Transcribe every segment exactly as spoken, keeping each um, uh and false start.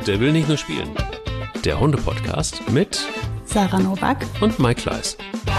Der will nicht nur spielen. Der Hunde-Podcast mit Sarah Nowak und Mike Kleiss.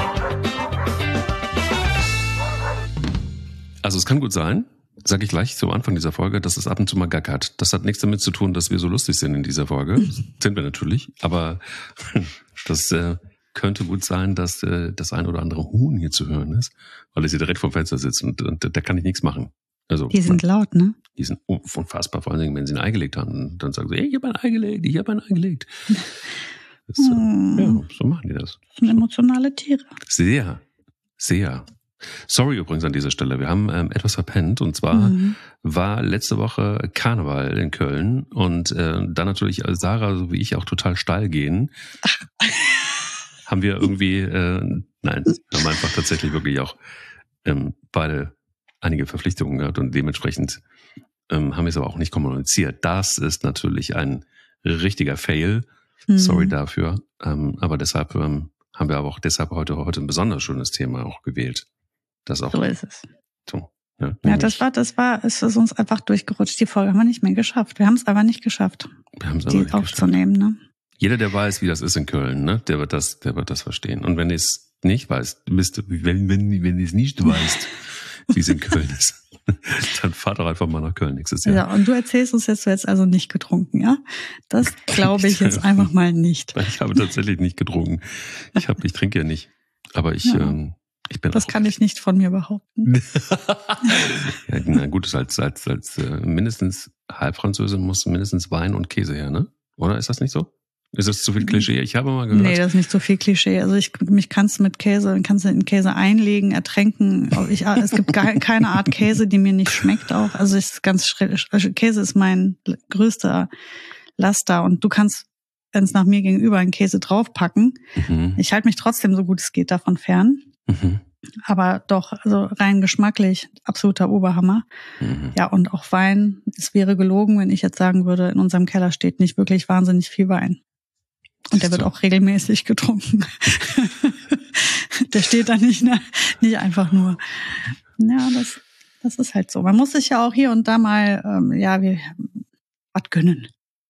Also es kann gut sein, sage ich gleich zu Anfang dieser Folge, dass es ab und zu mal gackert. Das hat nichts damit zu tun, dass wir so lustig sind in dieser Folge. Sind wir natürlich. Aber das äh, könnte gut sein, dass äh, das ein oder andere Huhn hier zu hören ist, weil es hier direkt vom Fenster sitzt und, und da kann ich nichts machen. Also, die sind man, laut, ne? Die sind unfassbar, vor allen Dingen, wenn sie ein Ei gelegt haben. Dann sagen sie, hey, ich habe ein Ei gelegt, ich habe ein Ei gelegt. Das, hm. Ja, so machen die das. Das sind emotionale Tiere. Sehr, sehr. Sorry übrigens an dieser Stelle, wir haben ähm, etwas verpennt und zwar mhm. war letzte Woche Karneval in Köln und äh, da natürlich Sarah, so wie ich, auch total steil gehen. haben wir irgendwie, äh, nein, haben einfach tatsächlich wirklich auch ähm, beide einige Verpflichtungen gehabt und dementsprechend ähm, haben wir es aber auch nicht kommuniziert. Das ist natürlich ein richtiger Fail. Mhm. Sorry dafür. Ähm, aber deshalb ähm, haben wir aber auch deshalb heute, heute ein besonders schönes Thema auch gewählt. Das auch so ist es. So, ja, ja, das war, das war, es ist uns einfach durchgerutscht. Die Folge haben wir nicht mehr geschafft. Wir haben es aber nicht geschafft, wir haben es die aber nicht aufzunehmen. Ne? Jeder, der weiß, wie das ist in Köln, ne, der wird das, der wird das verstehen. Und wenn ihr es nicht weißt, bist, wenn, wenn, wenn ihr es nicht weißt, wie es in Köln ist, dann fahrt doch einfach mal nach Köln nächstes Jahr. Ja, und du erzählst uns jetzt, du hättest also nicht getrunken, ja? Das glaube ich jetzt einfach mal nicht. Ich habe tatsächlich nicht getrunken. Ich habe, ich trinke ja nicht. Aber ich, ja. ähm, ich bin Das auch, kann ich nicht von mir behaupten. ja, na gut, als, als, als äh, mindestens Halbfranzösin muss mindestens Wein und Käse her, ne? Oder ist das nicht so? Ist das zu viel Klischee? Ich habe mal gehört. Nee, das ist nicht so viel Klischee. Also ich mich kannst du mit Käse, kannst du in Käse einlegen, ertränken. Ich, es gibt gar, keine Art Käse, die mir nicht schmeckt auch. Also es ist ganz schrill. Käse ist mein größter Laster und du kannst, wenn es nach mir gegenüber einen Käse draufpacken. Mhm. Ich halte mich trotzdem so gut es geht davon fern. Mhm. Aber doch, also rein geschmacklich absoluter Oberhammer. Mhm. Ja, und auch Wein. Es wäre gelogen, wenn ich jetzt sagen würde, in unserem Keller steht nicht wirklich wahnsinnig viel Wein. Und der wird auch regelmäßig getrunken. Der steht da nicht, ne? Nicht einfach nur. Ja, das, das ist halt so. Man muss sich ja auch hier und da mal, ähm, ja, wie, was gönnen.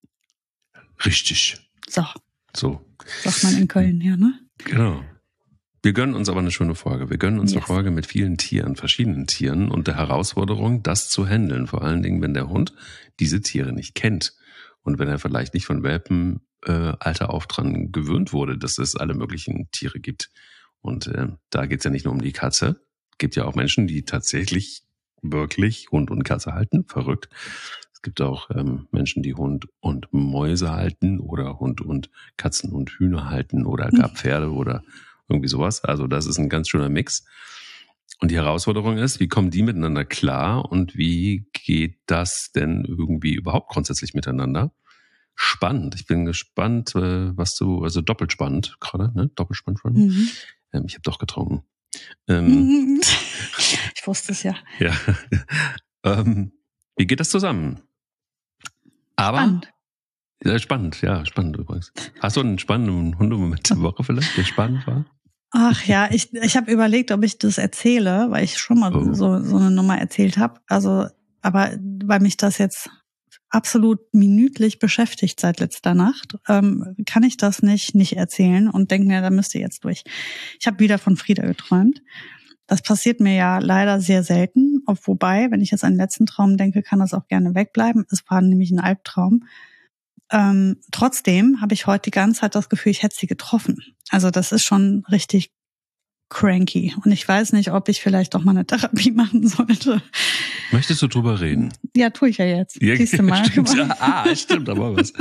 Richtig. So. So. Sagt man in Köln, ja, ne? Genau. Wir gönnen uns aber eine schöne Folge. Wir gönnen uns yes. eine Folge mit vielen Tieren, verschiedenen Tieren und der Herausforderung, das zu handeln. Vor allen Dingen, wenn der Hund diese Tiere nicht kennt. Und wenn er vielleicht nicht von Welpen äh, Alter auf dran gewöhnt wurde, dass es alle möglichen Tiere gibt. Und äh, da geht's ja nicht nur um die Katze. Es gibt ja auch Menschen, die tatsächlich wirklich Hund und Katze halten. Verrückt. Es gibt auch ähm, Menschen, die Hund und Mäuse halten oder Hund und Katzen und Hühner halten oder gar Pferde oder irgendwie sowas. Also das ist ein ganz schöner Mix. Und die Herausforderung ist, wie kommen die miteinander klar und wie geht das denn irgendwie überhaupt grundsätzlich miteinander? Spannend. Ich bin gespannt, was du, also doppelt spannend gerade, ne? Doppelt spannend. Mhm. Ähm, ich habe doch getrunken. Ähm, ich wusste es ja. Ja. ähm, wie geht das zusammen? Aber spannend. Ja, spannend, ja, spannend übrigens. Hast du einen spannenden Hundemoment der Woche vielleicht, der spannend war? Ach ja, ich ich habe überlegt, ob ich das erzähle, weil ich schon mal oh. so so eine Nummer erzählt habe. Also, aber weil mich das jetzt absolut minütlich beschäftigt seit letzter Nacht, ähm, kann ich das nicht nicht erzählen und denke mir, da müsst ihr jetzt durch. Ich habe wieder von Frieda geträumt. Das passiert mir ja leider sehr selten. Wobei, wenn ich jetzt an den letzten Traum denke, kann das auch gerne wegbleiben. Es war nämlich ein Albtraum. Ähm, trotzdem habe ich heute die ganze Zeit das Gefühl, ich hätte sie getroffen. Also das ist schon richtig cranky. Und ich weiß nicht, ob ich vielleicht doch mal eine Therapie machen sollte. Möchtest du drüber reden? Ja, tue ich ja jetzt. Ja, Siehst du mal. Stimmt, ja, ah, stimmt, aber was.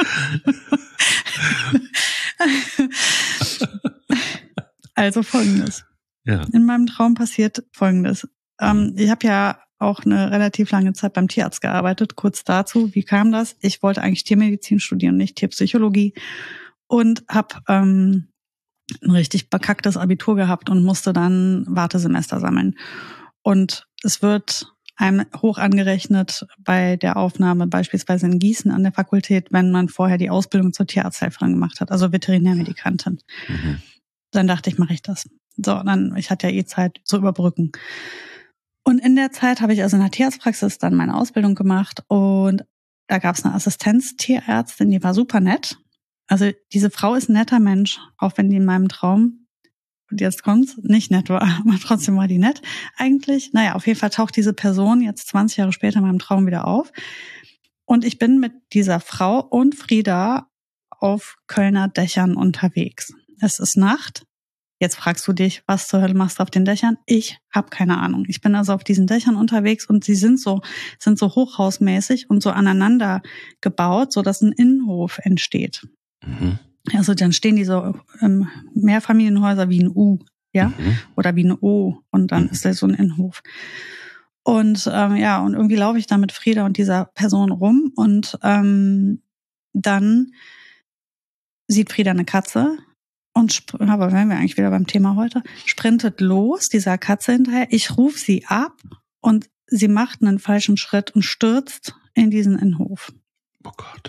Also Folgendes. Ja. In meinem Traum passiert Folgendes. Ähm, ich habe ja auch eine relativ lange Zeit beim Tierarzt gearbeitet. Kurz dazu, wie kam das? Ich wollte eigentlich Tiermedizin studieren, nicht Tierpsychologie. Und habe ähm, ein richtig bekacktes Abitur gehabt und musste dann Wartesemester sammeln. Und es wird einem hoch angerechnet bei der Aufnahme beispielsweise in Gießen an der Fakultät, wenn man vorher die Ausbildung zur Tierarzthelferin gemacht hat, also Veterinärmedikantin. Mhm. Dann dachte ich, mache ich das. So, dann, ich hatte ja eh Zeit zu überbrücken. Und in der Zeit habe ich also in der Tierarztpraxis dann meine Ausbildung gemacht und da gab es eine Assistenztierärztin, die war super nett. Also diese Frau ist ein netter Mensch, auch wenn die in meinem Traum, und jetzt kommt's, nicht nett war, aber trotzdem war die nett eigentlich. Naja, auf jeden Fall taucht diese Person jetzt zwanzig Jahre später in meinem Traum wieder auf. Und ich bin mit dieser Frau und Frieda auf Kölner Dächern unterwegs. Es ist Nacht. Jetzt fragst du dich, was zur Hölle machst du auf den Dächern? Ich habe keine Ahnung. Ich bin also auf diesen Dächern unterwegs und sie sind so sind so hochhausmäßig und so aneinander gebaut, so dass ein Innenhof entsteht. Mhm. Also dann stehen die so ähm, Mehrfamilienhäuser wie ein U, ja, Mhm. oder wie ein O und dann Mhm. ist da so ein Innenhof. Und ähm, ja, und irgendwie laufe ich da mit Frieda und dieser Person rum und ähm, dann sieht Frieda eine Katze. Und, sp- aber wären wir eigentlich wieder beim Thema heute, sprintet los, dieser Katze hinterher. Ich rufe sie ab und sie macht einen falschen Schritt und stürzt in diesen Innenhof. Oh Gott.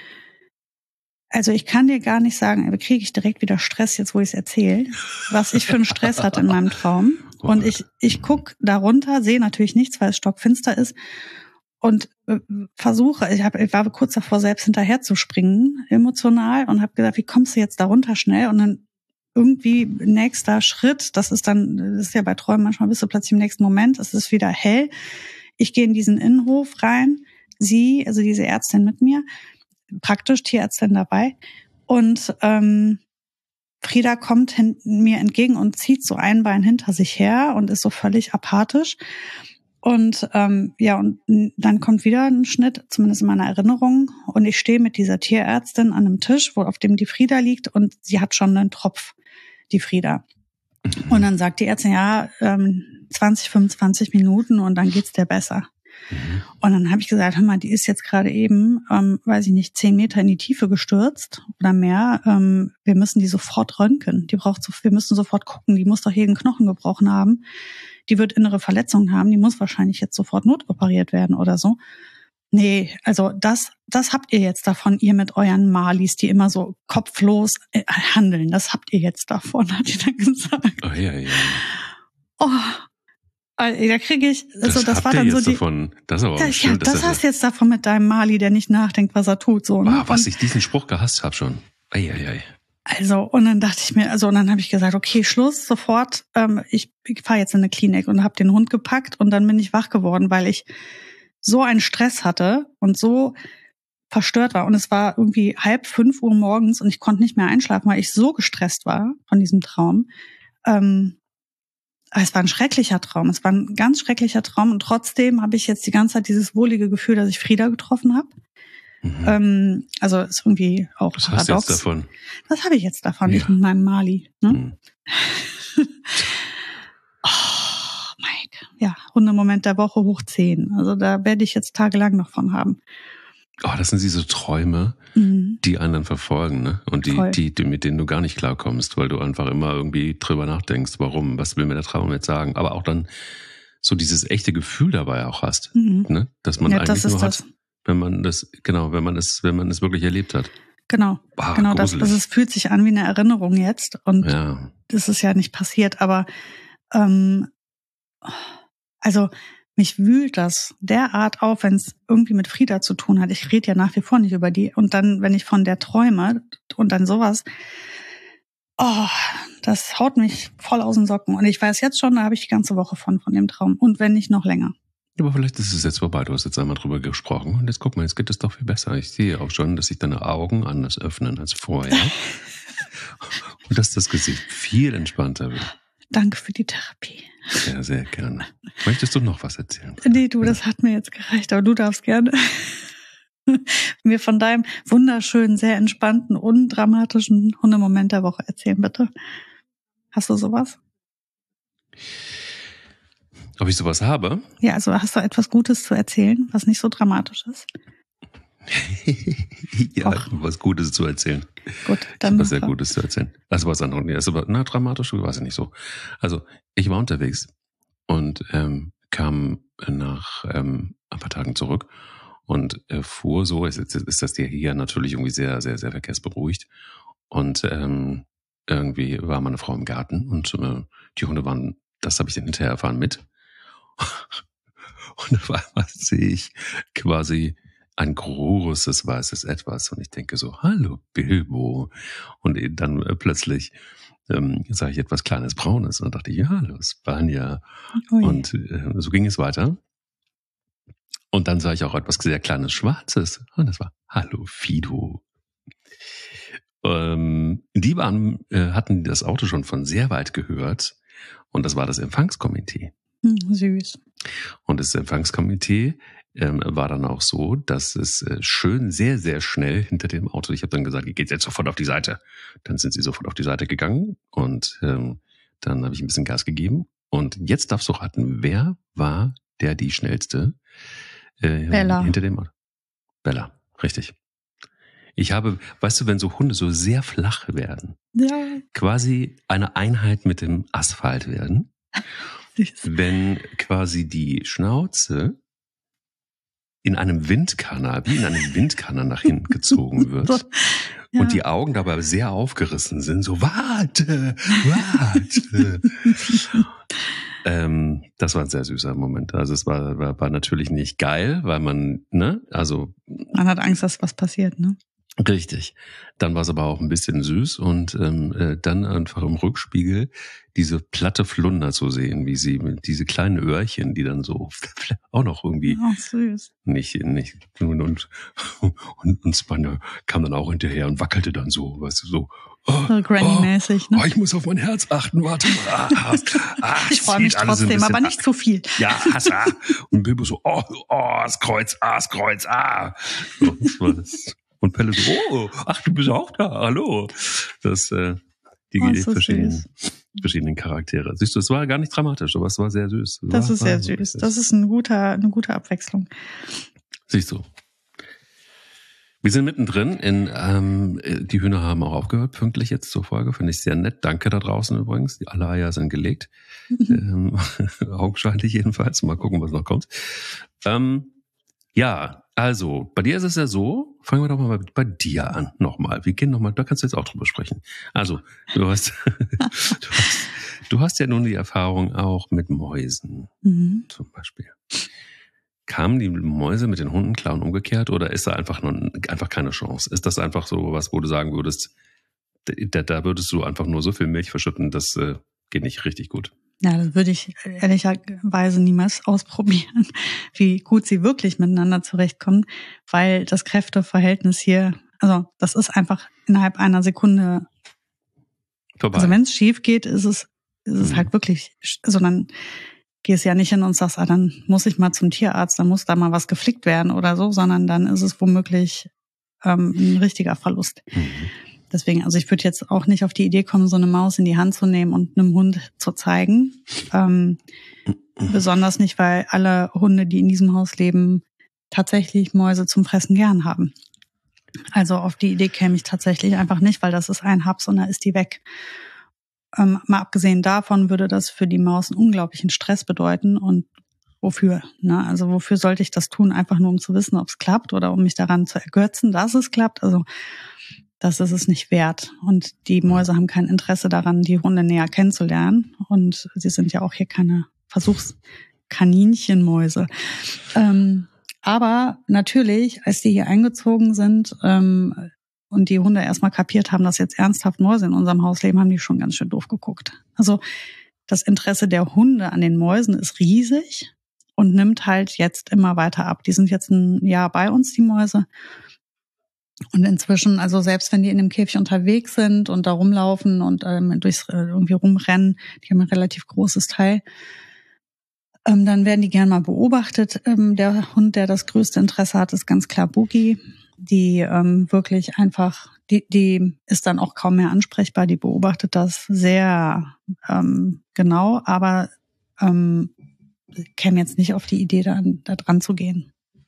Also ich kann dir gar nicht sagen, aber kriege ich direkt wieder Stress, jetzt wo ich es erzähle, was ich für einen Stress hatte in meinem Traum. Oh Und Gott. ich, ich gucke da runter, sehe natürlich nichts, weil es stockfinster ist. Und äh, versuche, ich, hab, ich war kurz davor, selbst hinterher zu springen, emotional, und habe gesagt, wie kommst du jetzt da runter schnell? Und dann irgendwie nächster Schritt, das ist dann, das ist ja bei Träumen, manchmal bist du plötzlich im nächsten Moment, es ist wieder hell. Ich gehe in diesen Innenhof rein, sie, also diese Ärztin mit mir, praktisch Tierärztin dabei, und ähm, Frieda kommt hin, mir entgegen und zieht so ein Bein hinter sich her und ist so völlig apathisch. Und ähm, ja, und dann kommt wieder ein Schnitt, zumindest in meiner Erinnerung. Und ich stehe mit dieser Tierärztin an einem Tisch, wo auf dem die Frieda liegt, und sie hat schon einen Tropf, die Frieda. Und dann sagt die Ärztin, ja, ähm, zwanzig, fünfundzwanzig Minuten und dann geht's dir besser. Mhm. Und dann habe ich gesagt, hör mal, die ist jetzt gerade eben, ähm, weiß ich nicht, zehn Meter in die Tiefe gestürzt oder mehr. Ähm, wir müssen die sofort röntgen. Die braucht so, wir müssen sofort gucken. Die muss doch jeden Knochen gebrochen haben. Die wird innere Verletzungen haben. Die muss wahrscheinlich jetzt sofort notoperiert werden oder so. Nee, also das, das habt ihr jetzt davon, ihr mit euren Malis, die immer so kopflos äh, handeln. Das habt ihr jetzt davon, hat die dann gesagt. Oh, ja, ja. Oh, äh, da kriege ich, also Das, das habt war ihr dann jetzt so die. davon. Das ist aber Ja, auch schön. ja, das dass hast du jetzt davon mit deinem Mali, der nicht nachdenkt, was er tut, so, ne? Ah, was Und ich diesen Spruch gehasst habe schon. Eieiei. also, und dann dachte ich mir, also, und dann habe ich gesagt, okay, Schluss, sofort, ähm, ich, ich fahre jetzt in eine Klinik und habe den Hund gepackt, und dann bin ich wach geworden, weil ich so einen Stress hatte und so verstört war. Und es war irgendwie halb fünf Uhr morgens und ich konnte nicht mehr einschlafen, weil ich so gestresst war von diesem Traum. Ähm, es war ein schrecklicher Traum. Es war ein ganz schrecklicher Traum. Und trotzdem habe ich jetzt die ganze Zeit dieses wohlige Gefühl, dass ich Frieda getroffen habe. Mhm. Ähm, also ist irgendwie auch Was paradox. hast du jetzt davon? Das habe ich jetzt davon, Ja. ich mit meinem Mali. Ne? Mhm. Oh, Mike. Ja, Hundemoment der Woche hoch zehn. Also da werde ich jetzt tagelang noch von haben. Oh, das sind diese Träume, Mhm. die einen dann verfolgen, ne? Und die, Voll. die, die, mit denen du gar nicht klarkommst, weil du einfach immer irgendwie drüber nachdenkst, warum, was will mir der Traum jetzt sagen? Aber auch dann so dieses echte Gefühl dabei auch hast, Mhm. ne? Dass man Ja, eigentlich das ist nur das. hat, wenn man das, genau, wenn man es, wenn man es wirklich erlebt hat. Genau. Ah, genau das, gruselig. das ist, fühlt sich an wie eine Erinnerung jetzt. Und Ja. das ist ja nicht passiert. Aber ähm, also mich wühlt das derart auf, wenn es irgendwie mit Frieda zu tun hat. Ich rede ja nach wie vor nicht über die. Und dann, wenn ich von der träume und dann sowas, oh, das haut mich voll aus den Socken. Und ich weiß jetzt schon, da habe ich die ganze Woche von, von dem Traum. Und wenn nicht noch länger. Aber vielleicht ist es jetzt vorbei. Du hast jetzt einmal drüber gesprochen und jetzt guck mal, jetzt geht es doch viel besser. Ich sehe auch schon, dass sich deine Augen anders öffnen als vorher. Und dass das Gesicht viel entspannter wird. Danke für die Therapie. Sehr, sehr gerne. Möchtest du noch was erzählen? Nee, du, das hat mir jetzt gereicht, aber du darfst gerne mir von deinem wunderschönen, sehr entspannten, undramatischen Hundemoment der Woche erzählen, bitte. Hast du sowas? Ob ich sowas habe? Ja, also hast du etwas Gutes zu erzählen, was nicht so dramatisch ist? Ja, Och. was Gutes zu erzählen. Gut, Ich dann. habe was sehr Gutes zu erzählen. Also was anderes. Nee, also, na, dramatisch war es nicht so. Also ich war unterwegs und ähm, kam nach ähm, ein paar Tagen zurück und äh, fuhr so, ist, ist, ist das hier natürlich irgendwie sehr, sehr, sehr verkehrsberuhigt. Und ähm, irgendwie war meine Frau im Garten und äh, die Hunde waren, das habe ich dann hinterher erfahren, mit. Und auf einmal sehe ich quasi ein großes weißes Etwas. Und ich denke so, hallo Bilbo. Und dann äh, plötzlich ähm, sah ich etwas kleines Braunes. Und dann dachte ich, ja, hallo Spanja. Ui. Und äh, so ging es weiter. Und dann sah ich auch etwas sehr kleines Schwarzes. Und das war, hallo Fido. Ähm, die waren, äh, hatten das Auto schon von sehr weit gehört. Und das war das Empfangskomitee. Hm, süß. Und das Empfangskomitee ähm, war dann auch so, dass es äh, schön sehr, sehr schnell hinter dem Auto, ich habe dann gesagt, ihr geht jetzt sofort auf die Seite. Dann sind sie sofort auf die Seite gegangen und ähm, dann habe ich ein bisschen Gas gegeben. Und jetzt darfst du raten, wer war der die schnellste äh, Bella. hinter dem Auto? Bella, richtig. Ich habe, weißt du, wenn so Hunde so sehr flach werden, Ja. quasi eine Einheit mit dem Asphalt werden, Süß. wenn quasi die Schnauze in einem Windkanal, wie in einem Windkanal nach hinten gezogen wird So, ja. und die Augen dabei sehr aufgerissen sind, so warte, warte. ähm, das war ein sehr süßer Moment. Also es war, war, war natürlich nicht geil, weil man, ne, also Man hat Angst, dass was passiert, ne? richtig. Dann war es aber auch ein bisschen süß und ähm, äh, dann einfach im Rückspiegel diese platte Flunder zu sehen, wie sie mit diese kleinen Öhrchen, die dann so auch noch irgendwie Ach, süß. nicht nicht und und und, und Spanja kam dann auch hinterher und wackelte dann so, weißt du, so oh, So Granny-mäßig, oh, ne? oh, ich muss auf mein Herz achten, warte mal. Ah, ah, Ich freue mich zieht alles ein trotzdem, bisschen aber nicht ab. zu viel. Ja, Hassa. Und Bilbo so, oh, oh, das Kreuz, ah, das Kreuz, ah. So, das war das. Und Pelle so, oh, ach, du bist auch da, hallo. Das, äh, die Oh, ist so verschiedenen, süß. verschiedenen Charaktere. Siehst du, es war gar nicht dramatisch, aber es war sehr süß. Es Das war, ist sehr war süß. süß. Das ist ein guter, eine gute Abwechslung. Siehst du. Wir sind mittendrin in, ähm, die Hühner haben auch aufgehört, pünktlich jetzt zur Folge. Finde ich sehr nett. Danke da draußen übrigens. Die alle Eier sind gelegt. ähm, augenscheinlich jedenfalls. Mal gucken, was noch kommt. Ähm, ja, also, bei dir ist es ja so, fangen wir doch mal bei, bei dir an, nochmal. Wir gehen nochmal, da kannst du jetzt auch drüber sprechen. Also, du hast, du hast, du hast ja nun die Erfahrung auch mit Mäusen, Mhm. zum Beispiel. Kamen die Mäuse mit den Hunden klar und umgekehrt oder ist da einfach nur, einfach keine Chance? Ist das einfach so was, wo du sagen würdest, da, da würdest du einfach nur so viel Milch verschütten, das äh, geht nicht richtig gut? Ja, das würde ich ehrlicherweise niemals ausprobieren, wie gut sie wirklich miteinander zurechtkommen, weil das Kräfteverhältnis hier, also das ist einfach innerhalb einer Sekunde, Vorbei. also wenn es schief geht, ist es, ist es Mhm. halt wirklich, also dann gehst ja nicht hin und sagst, ah, dann muss ich mal zum Tierarzt, dann muss da mal was geflickt werden oder so, sondern dann ist es womöglich ähm, ein richtiger Verlust. Mhm. Deswegen, also ich würde jetzt auch nicht auf die Idee kommen, so eine Maus in die Hand zu nehmen und einem Hund zu zeigen. Ähm, besonders nicht, weil alle Hunde, die in diesem Haus leben, tatsächlich Mäuse zum Fressen gern haben. Also auf die Idee käme ich tatsächlich einfach nicht, weil das ist ein Haps und da ist die weg. Ähm, mal abgesehen davon würde das für die Maus einen unglaublichen Stress bedeuten und wofür? Ne? Also wofür sollte ich das tun? Einfach nur, um zu wissen, ob es klappt oder um mich daran zu ergötzen, dass es klappt. Also das ist es nicht wert. Und die Mäuse haben kein Interesse daran, die Hunde näher kennenzulernen. Und sie sind ja auch hier keine Versuchskaninchenmäuse. Ähm, aber natürlich, als die hier eingezogen sind ähm, und die Hunde erstmal kapiert haben, dass jetzt ernsthaft Mäuse in unserem Haus leben, haben die schon ganz schön doof geguckt. Also das Interesse der Hunde an den Mäusen ist riesig und nimmt halt jetzt immer weiter ab. Die sind jetzt ein Jahr bei uns, die Mäuse. Und inzwischen, also selbst wenn die in dem Käfig unterwegs sind und da rumlaufen und ähm, durchs äh, irgendwie rumrennen, die haben ein relativ großes Teil, ähm, dann werden die gern mal beobachtet. Ähm, der Hund, der das größte Interesse hat, ist ganz klar Boogie. Die ähm, wirklich einfach, die, die ist dann auch kaum mehr ansprechbar. Die beobachtet das sehr ähm, genau, aber ähm, käme jetzt nicht auf die Idee, da, da dran zu gehen.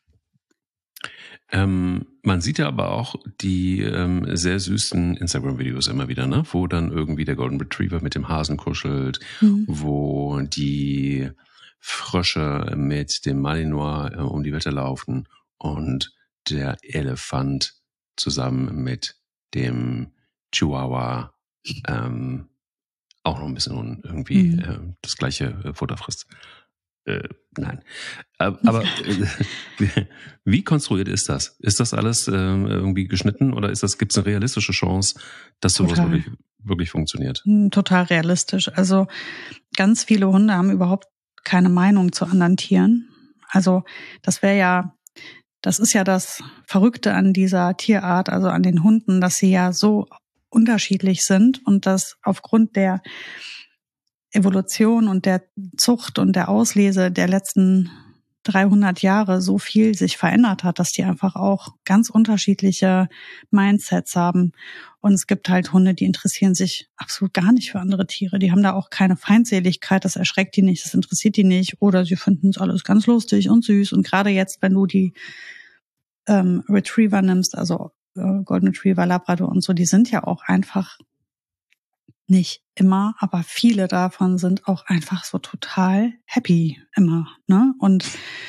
Ähm, man sieht ja aber auch die ähm, sehr süßen Instagram-Videos immer wieder, ne? Wo dann irgendwie der Golden Retriever mit dem Hasen kuschelt, mhm. wo die Frösche mit dem Malinois äh, um die Wette laufen und der Elefant zusammen mit dem Chihuahua ähm, auch noch ein bisschen irgendwie mhm. äh, das gleiche äh, Futter frisst. Äh, nein. Aber äh, wie konstruiert ist das? Ist das alles äh, irgendwie geschnitten oder ist das, gibt es eine realistische Chance, dass sowas wirklich, wirklich funktioniert? Total realistisch. Also ganz viele Hunde haben überhaupt keine Meinung zu anderen Tieren. Also das wäre ja, das ist ja das Verrückte an dieser Tierart, also an den Hunden, dass sie ja so unterschiedlich sind und dass aufgrund der Evolution und der Zucht und der Auslese der letzten dreihundert Jahre so viel sich verändert hat, dass die einfach auch ganz unterschiedliche Mindsets haben. Und es gibt halt Hunde, die interessieren sich absolut gar nicht für andere Tiere. Die haben da auch keine Feindseligkeit, das erschreckt die nicht, das interessiert die nicht. Oder sie finden es alles ganz lustig und süß. Und gerade jetzt, wenn du die ähm, Retriever nimmst, also äh, Golden Retriever, Labrador und so, die sind ja auch einfach nicht immer, aber viele davon sind auch einfach so total happy immer, ne? Und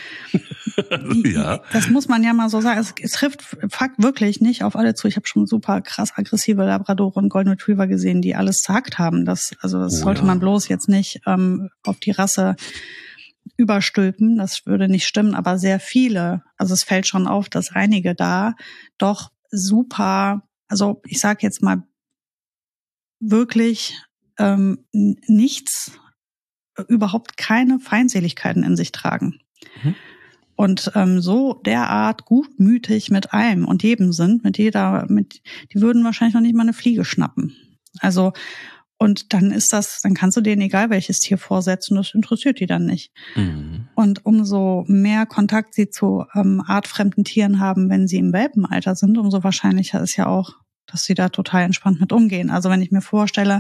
ja. Das muss man ja mal so sagen. Es, es trifft Fakt wirklich nicht auf alle zu. Ich habe schon super krass aggressive Labradore und Golden Retriever gesehen, die alles gesagt haben. Das, also das oh, sollte ja. man bloß jetzt nicht ähm, auf die Rasse überstülpen. Das würde nicht stimmen, aber sehr viele. Also es fällt schon auf, dass einige da doch super, also ich sage jetzt mal wirklich ähm, nichts, überhaupt keine Feindseligkeiten in sich tragen. Mhm. Und ähm, so derart gutmütig mit allem und jedem sind, mit jeder, mit, die würden wahrscheinlich noch nicht mal eine Fliege schnappen. Also, und dann ist das, dann kannst du denen egal welches Tier vorsetzen, das interessiert die dann nicht. Mhm. Und umso mehr Kontakt sie zu ähm, artfremden Tieren haben, wenn sie im Welpenalter sind, umso wahrscheinlicher ist ja auch, dass sie da total entspannt mit umgehen. Also wenn ich mir vorstelle,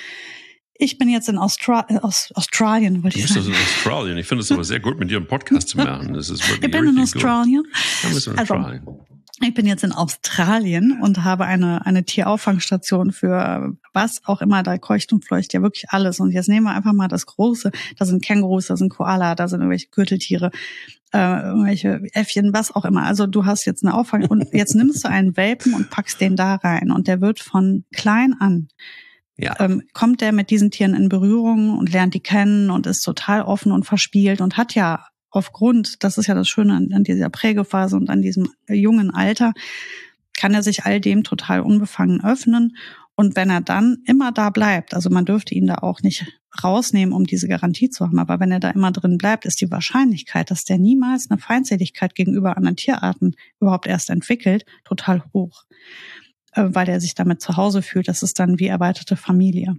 ich bin jetzt in Austra- aus Australien, wollte ich sagen. Du bist in Australien. Ich finde es aber sehr gut, mit dir einen Podcast zu machen. Das ist wirklich ich bin in Australien. Ja, bist in Australien. Also, ich bin jetzt in Australien und habe eine eine Tierauffangstation für was auch immer, da keucht und fleucht ja wirklich alles. Und jetzt nehmen wir einfach mal das Große. Da sind Kängurus, da sind Koala, da sind irgendwelche Gürteltiere, äh, irgendwelche Äffchen, was auch immer. Also du hast jetzt eine Auffang und jetzt nimmst du einen Welpen und packst den da rein. Und der wird von klein an Ja. Ähm, kommt der mit diesen Tieren in Berührung und lernt die kennen und ist total offen und verspielt und hat ja aufgrund, das ist ja das Schöne an, an dieser Prägephase und an diesem jungen Alter, kann er sich all dem total unbefangen öffnen. Und wenn er dann immer da bleibt, also man dürfte ihn da auch nicht rausnehmen, um diese Garantie zu haben, aber wenn er da immer drin bleibt, ist die Wahrscheinlichkeit, dass der niemals eine Feindseligkeit gegenüber anderen Tierarten überhaupt erst entwickelt, total hoch. Weil er sich damit zu Hause fühlt. Das ist dann wie erweiterte Familie.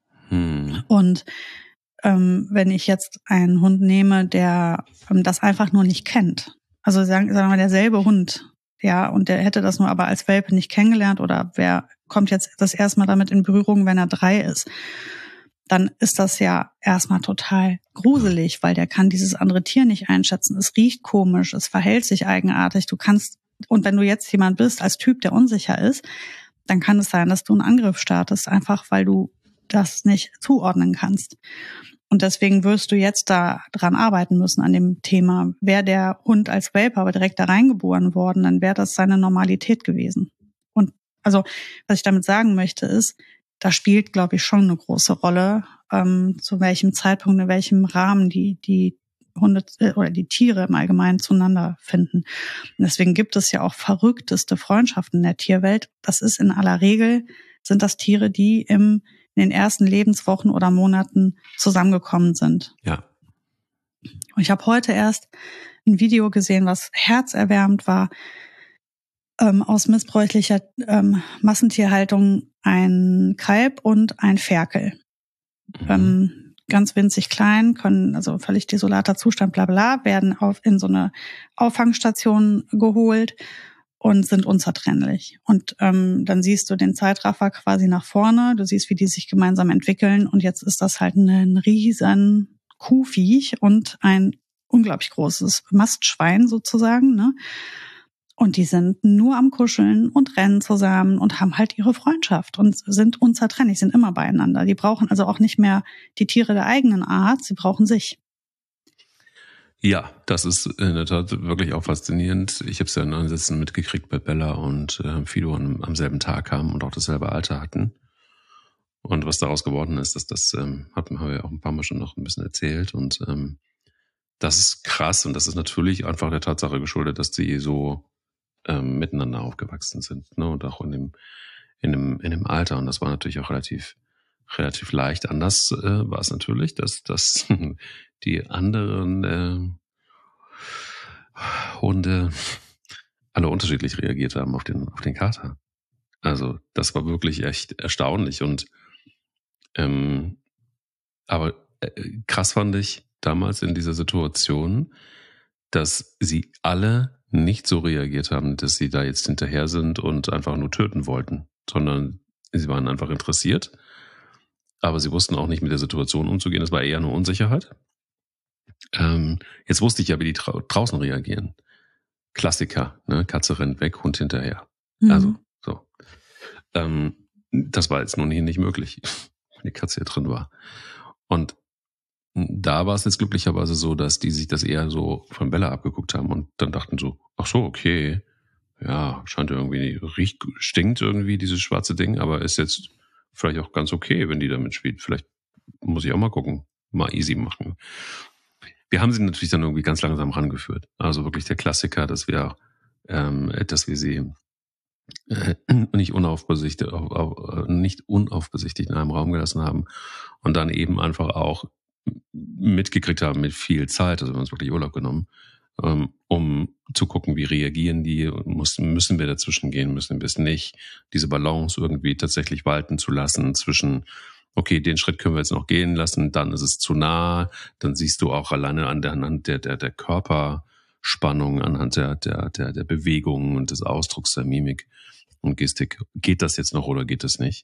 Hm. Und ähm, wenn ich jetzt einen Hund nehme, der ähm, das einfach nur nicht kennt, also sagen, sagen wir mal derselbe Hund, ja, und der hätte das nur aber als Welpe nicht kennengelernt oder wer kommt jetzt das erste Mal damit in Berührung, wenn er drei ist, dann ist das ja erstmal total gruselig, weil der kann dieses andere Tier nicht einschätzen. Es riecht komisch, es verhält sich eigenartig. Du kannst Und wenn du jetzt jemand bist als Typ, der unsicher ist, dann kann es sein, dass du einen Angriff startest, einfach weil du das nicht zuordnen kannst. Und deswegen wirst du jetzt da dran arbeiten müssen an dem Thema. Wäre der Hund als Welpe aber direkt da reingeboren worden, dann wäre das seine Normalität gewesen. Und also, was ich damit sagen möchte, ist, da spielt, glaube ich, schon eine große Rolle, ähm, zu welchem Zeitpunkt, in welchem Rahmen die die Hunde oder die Tiere im Allgemeinen zueinander finden. Und deswegen gibt es ja auch verrückteste Freundschaften in der Tierwelt. Das ist in aller Regel, sind das Tiere, die im, in den ersten Lebenswochen oder Monaten zusammengekommen sind. Ja. Und ich habe heute erst ein Video gesehen, was herzerwärmend war, ähm, aus missbräuchlicher ähm, Massentierhaltung ein Kalb und ein Ferkel. Mhm. Ähm, ganz winzig klein, können, also völlig desolater Zustand, bla bla, werden auf in so eine Auffangstation geholt und sind unzertrennlich. Und ähm, dann siehst du den Zeitraffer quasi nach vorne, du siehst, wie die sich gemeinsam entwickeln und jetzt ist das halt ein riesen Kuhviech und ein unglaublich großes Mastschwein sozusagen, ne? Und die sind nur am Kuscheln und rennen zusammen und haben halt ihre Freundschaft und sind unzertrennlich, sind immer beieinander. Die brauchen also auch nicht mehr die Tiere der eigenen Art, sie brauchen sich. Ja, das ist in der Tat wirklich auch faszinierend. Ich habe es ja in Ansätzen mitgekriegt bei Bella und äh, Fido am, am selben Tag kamen und auch dasselbe Alter hatten. Und was daraus geworden ist, dass das ähm, hatten wir ja auch ein paar Mal schon noch ein bisschen erzählt und ähm, das ist krass und das ist natürlich einfach der Tatsache geschuldet, dass die so ähm, miteinander aufgewachsen sind, ne? Und auch in dem, in dem, in dem Alter. Und das war natürlich auch relativ, relativ leicht. Anders äh, war es natürlich, dass, dass die anderen äh, Hunde alle unterschiedlich reagiert haben auf den, auf den Kater. Also das war wirklich echt erstaunlich und ähm, aber äh, krass fand ich damals in dieser Situation, dass sie alle nicht so reagiert haben, dass sie da jetzt hinterher sind und einfach nur töten wollten, sondern sie waren einfach interessiert, aber sie wussten auch nicht mit der Situation umzugehen. Es war eher eine Unsicherheit. Ähm, jetzt wusste ich ja, wie die trau- draußen reagieren. Klassiker, ne? Katze rennt weg, Hund hinterher. Mhm. Also so. Ähm, das war jetzt nun hier nicht möglich, wenn die Katze hier drin war. Und da war es jetzt glücklicherweise so, dass die sich das eher so von Bella abgeguckt haben und dann dachten so, ach so, okay, ja, scheint irgendwie, riecht, stinkt irgendwie dieses schwarze Ding, aber ist jetzt vielleicht auch ganz okay, wenn die damit spielt. Vielleicht muss ich auch mal gucken, mal easy machen. Wir haben sie natürlich dann irgendwie ganz langsam rangeführt. Also wirklich der Klassiker, dass wir, ähm, dass wir sie äh, nicht unaufbesichtigt, auf, auf, nicht unaufbesichtigt in einem Raum gelassen haben und dann eben einfach auch mitgekriegt haben mit viel Zeit, also wir haben uns wirklich Urlaub genommen, ähm, um zu gucken, wie reagieren die, müssen, müssen wir dazwischen gehen, müssen wir es nicht, diese Balance irgendwie tatsächlich walten zu lassen zwischen, okay, den Schritt können wir jetzt noch gehen lassen, dann ist es zu nah, dann siehst du auch alleine an der, anhand der, der, der Körperspannung, anhand der, der, der, der Bewegungen und des Ausdrucks der Mimik und Gestik, geht das jetzt noch oder geht es nicht?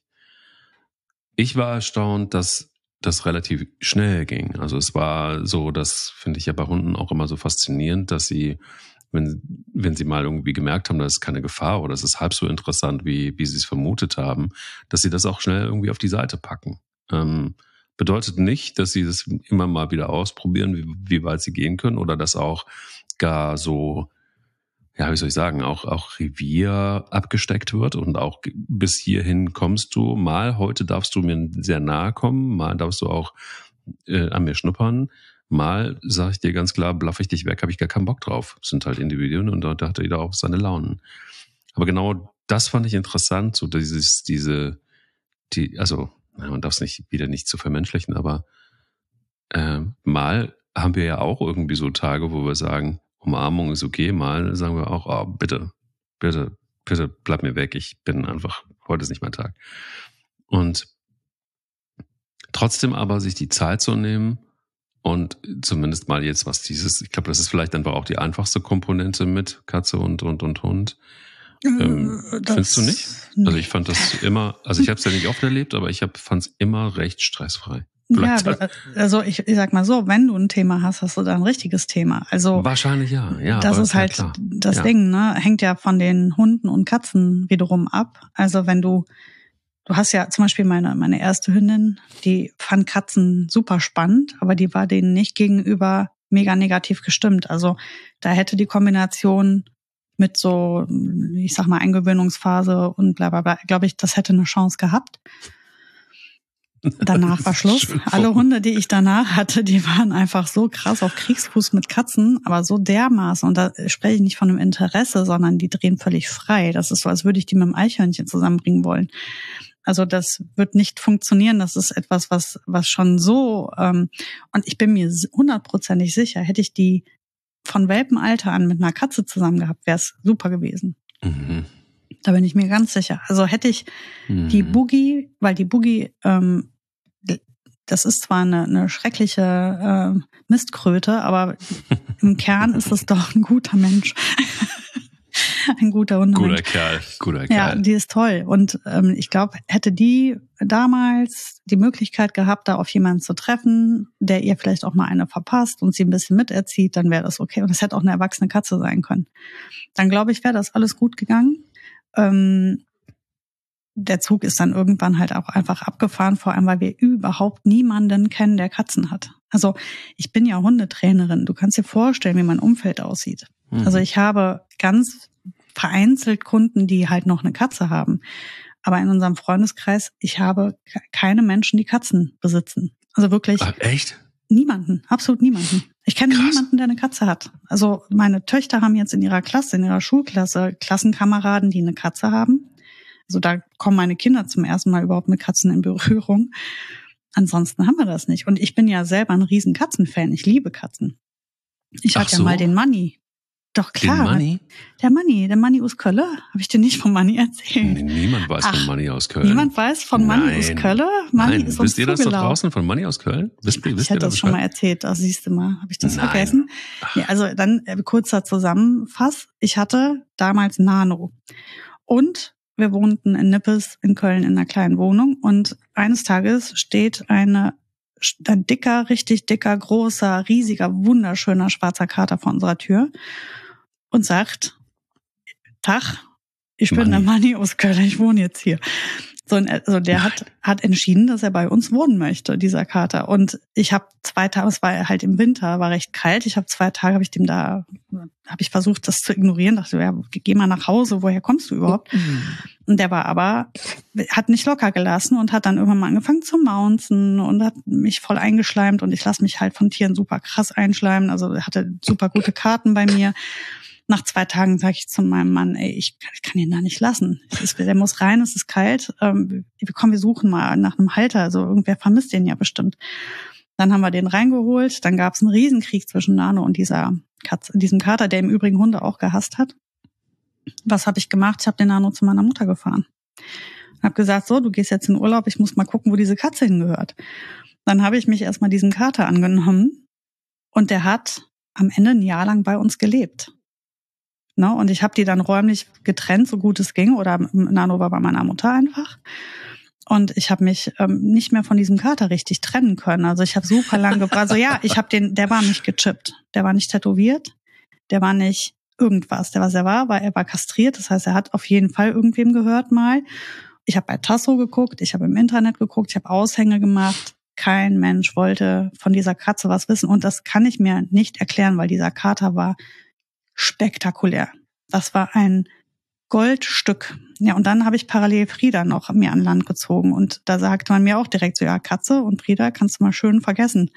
Ich war erstaunt, dass das relativ schnell ging. Also es war so, das finde ich ja bei Hunden auch immer so faszinierend, dass sie, wenn, wenn sie mal irgendwie gemerkt haben, da ist keine Gefahr oder es ist halb so interessant, wie, wie sie es vermutet haben, dass sie das auch schnell irgendwie auf die Seite packen. Ähm, bedeutet nicht, dass sie das immer mal wieder ausprobieren, wie, wie weit sie gehen können oder dass auch gar so, ja, wie soll ich sagen, auch, auch Revier abgesteckt wird und auch bis hierhin kommst du. Mal heute darfst du mir sehr nahe kommen, mal darfst du auch äh, an mir schnuppern. Mal sage ich dir ganz klar, blaffe ich dich weg, habe ich gar keinen Bock drauf. Das sind halt Individuen und da hat jeder auch seine Launen. Aber genau das fand ich interessant, so dieses, diese, die, also, man darf es nicht, wieder nicht zu vermenschlichen, aber äh, mal haben wir ja auch irgendwie so Tage, wo wir sagen, Umarmung ist okay, mal sagen wir auch, oh, bitte, bitte, bitte bleib mir weg, ich bin einfach, heute ist nicht mein Tag. Und trotzdem aber sich die Zeit zu nehmen und zumindest mal jetzt, was dieses, ich glaube, das ist vielleicht einfach auch die einfachste Komponente mit Katze und, und, und Hund. Ähm, findest du nicht? Nee. Also ich fand das immer, also ich habe es ja nicht oft erlebt, aber ich fand es immer recht stressfrei. Vielleicht ja, also ich, ich sag mal so, wenn du ein Thema hast, hast du da ein richtiges Thema. Also wahrscheinlich ja, ja. Das ist halt ja das ja. Ding, ne? Hängt ja von den Hunden und Katzen wiederum ab. Also wenn du, du hast ja zum Beispiel meine meine erste Hündin, die fand Katzen super spannend, aber die war denen nicht gegenüber mega negativ gestimmt. Also da hätte die Kombination mit so, ich sag mal, Eingewöhnungsphase und bla bla bla, glaube ich, das hätte eine Chance gehabt. Danach war Schluss. Alle Hunde, die ich danach hatte, die waren einfach so krass auf Kriegsfuß mit Katzen, aber so dermaßen. Und da spreche ich nicht von einem Interesse, sondern die drehen völlig frei. Das ist so, als würde ich die mit einem Eichhörnchen zusammenbringen wollen. Also das wird nicht funktionieren. Das ist etwas, was was schon so, ähm, und ich bin mir hundertprozentig sicher, hätte ich die von Welpenalter an mit einer Katze zusammen gehabt, wäre es super gewesen. Mhm. Da bin ich mir ganz sicher. Also hätte ich mhm. die Boogie, weil die Boogie, ähm, das ist zwar eine, eine schreckliche äh, Mistkröte, aber im Kern ist es doch ein guter Mensch. Ein guter Hundemensch. Guter Kerl, guter ja, Kerl. Ja, die ist toll. Und ähm, ich glaube, hätte die damals die Möglichkeit gehabt, da auf jemanden zu treffen, der ihr vielleicht auch mal eine verpasst und sie ein bisschen miterzieht, dann wäre das okay. Und es hätte auch eine erwachsene Katze sein können. Dann glaube ich, wäre das alles gut gegangen. Ähm, der Zug ist dann irgendwann halt auch einfach abgefahren, vor allem, weil wir überhaupt niemanden kennen, der Katzen hat. Also ich bin ja Hundetrainerin. Du kannst dir vorstellen, wie mein Umfeld aussieht. Mhm. Also ich habe ganz vereinzelt Kunden, die halt noch eine Katze haben. Aber in unserem Freundeskreis, ich habe keine Menschen, die Katzen besitzen. Also wirklich. Ach, echt? Niemanden, absolut niemanden. Ich kenne niemanden, der eine Katze hat. Also meine Töchter haben jetzt in ihrer Klasse, in ihrer Schulklasse Klassenkameraden, die eine Katze haben. Also da kommen meine Kinder zum ersten Mal überhaupt mit Katzen in Berührung. Ansonsten haben wir das nicht. Und ich bin ja selber ein riesen Katzenfan. Ich liebe Katzen. Ich hatte so. ja mal den Manni. Doch klar. Den Manni? Der Manni, der Manni aus Kölle. Habe ich dir nicht von Manni erzählt? Nee, niemand weiß Ach, von Manni aus Köln. Niemand weiß von Manni Nein. aus Kölle? Manni Nein, ist wisst ihr das da zugelaufen. draußen von Manni aus Köln? Wisst, wisst ich hätte das schon mal erzählt, das siehst du mal. Habe ich das Nein. vergessen? Ja, also dann äh, kurzer Zusammenfass. Ich hatte damals Nano. Und wir wohnten in Nippes in Köln in einer kleinen Wohnung. Und eines Tages steht eine ein dicker, richtig dicker, großer, riesiger, wunderschöner schwarzer Kater vor unserer Tür und sagt, Tag, ich bin Manni. der Manni aus Köln, ich wohne jetzt hier. So, also der hat hat entschieden, dass er bei uns wohnen möchte, dieser Kater. Und ich habe zwei Tage, es war halt im Winter, war recht kalt. Ich habe zwei Tage, habe ich dem da, habe ich versucht, das zu ignorieren. Dachte, ja, geh mal nach Hause. Woher kommst du überhaupt? Mhm. Und der war aber, hat nicht locker gelassen und hat dann irgendwann mal angefangen zu maunzen und hat mich voll eingeschleimt. Und ich lasse mich halt von Tieren super krass einschleimen. Also er hatte super gute Karten bei mir. Nach zwei Tagen sage ich zu meinem Mann, ey, ich, ich kann ihn da nicht lassen. Ist, der muss rein, es ist kalt. Ähm, komm, wir suchen mal nach einem Halter. Also irgendwer vermisst den ja bestimmt. Dann haben wir den reingeholt. Dann gab es einen Riesenkrieg zwischen Nano und dieser Katze, diesem Kater, der im Übrigen Hunde auch gehasst hat. Was habe ich gemacht? Ich habe den Nano zu meiner Mutter gefahren. Habe gesagt, so, du gehst jetzt in Urlaub, ich muss mal gucken, wo diese Katze hingehört. Dann habe ich mich erstmal diesem Kater angenommen und der hat am Ende ein Jahr lang bei uns gelebt. No, und ich habe die dann räumlich getrennt, so gut es ging, oder Nano war bei meiner Mutter einfach. Und ich habe mich ähm, nicht mehr von diesem Kater richtig trennen können. Also ich habe super lang gebraucht. Also ja, ich habe den, der war nicht gechippt, der war nicht tätowiert, der war nicht irgendwas. Der was er war, war er war kastriert. Das heißt, er hat auf jeden Fall irgendwem gehört mal. Ich habe bei Tasso geguckt, ich habe im Internet geguckt, ich habe Aushänge gemacht. Kein Mensch wollte von dieser Katze was wissen. Und das kann ich mir nicht erklären, weil dieser Kater war spektakulär. Das war ein Goldstück. Ja, und dann habe ich parallel Frieda noch mir an Land gezogen. Und da sagte man mir auch direkt so, ja, Katze und Frieda kannst du mal schön vergessen.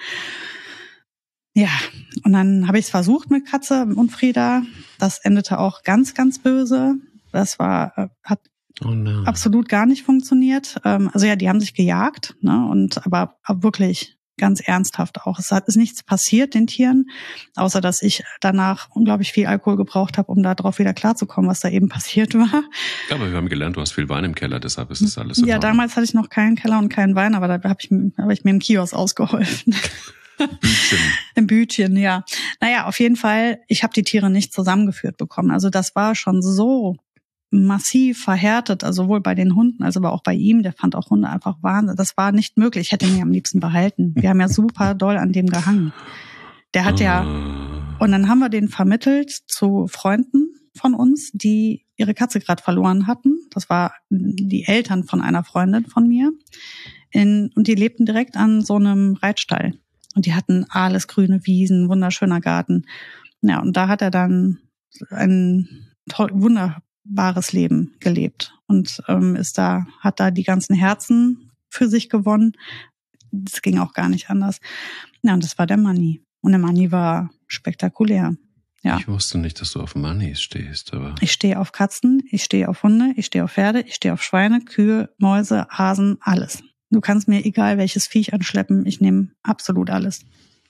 Ja, und dann habe ich es versucht mit Katze und Frieda. Das endete auch ganz, ganz böse. Das war, hat oh no. absolut gar nicht funktioniert. Also ja, die haben sich gejagt, ne? Und aber, aber wirklich ganz ernsthaft auch. Es hat ist nichts passiert den Tieren, außer dass ich danach unglaublich viel Alkohol gebraucht habe, um da drauf wieder klarzukommen, was da eben passiert war. Ja, aber wir haben gelernt, du hast viel Wein im Keller, deshalb ist das alles in Ja, Ordnung. damals hatte ich noch keinen Keller und keinen Wein, aber da habe ich, hab ich mir im Kiosk ausgeholfen. Bütchen. Im Bütchen, ja. Naja, auf jeden Fall, ich habe die Tiere nicht zusammengeführt bekommen. Also das war schon so massiv verhärtet, also sowohl bei den Hunden, als aber auch bei ihm. Der fand auch Hunde einfach Wahnsinn. Das war nicht möglich. Ich hätte ihn ja am liebsten behalten. Wir haben ja super doll an dem gehangen. Der hat ja, und dann haben wir den vermittelt zu Freunden von uns, die ihre Katze gerade verloren hatten. Das war die Eltern von einer Freundin von mir. In, und die lebten direkt an so einem Reitstall. Und die hatten alles grüne Wiesen, wunderschöner Garten. Ja, und da hat er dann ein toll, wunderbares Leben gelebt und ähm, ist da, hat da die ganzen Herzen für sich gewonnen. Das ging auch gar nicht anders. Ja, und das war der Manni. Und der Manni war spektakulär. Ja. Ich wusste nicht, dass du auf Mannis stehst, aber. Ich stehe auf Katzen, ich stehe auf Hunde, ich stehe auf Pferde, ich stehe auf Schweine, Kühe, Mäuse, Hasen, alles. Du kannst mir egal welches Viech anschleppen, ich nehme absolut alles.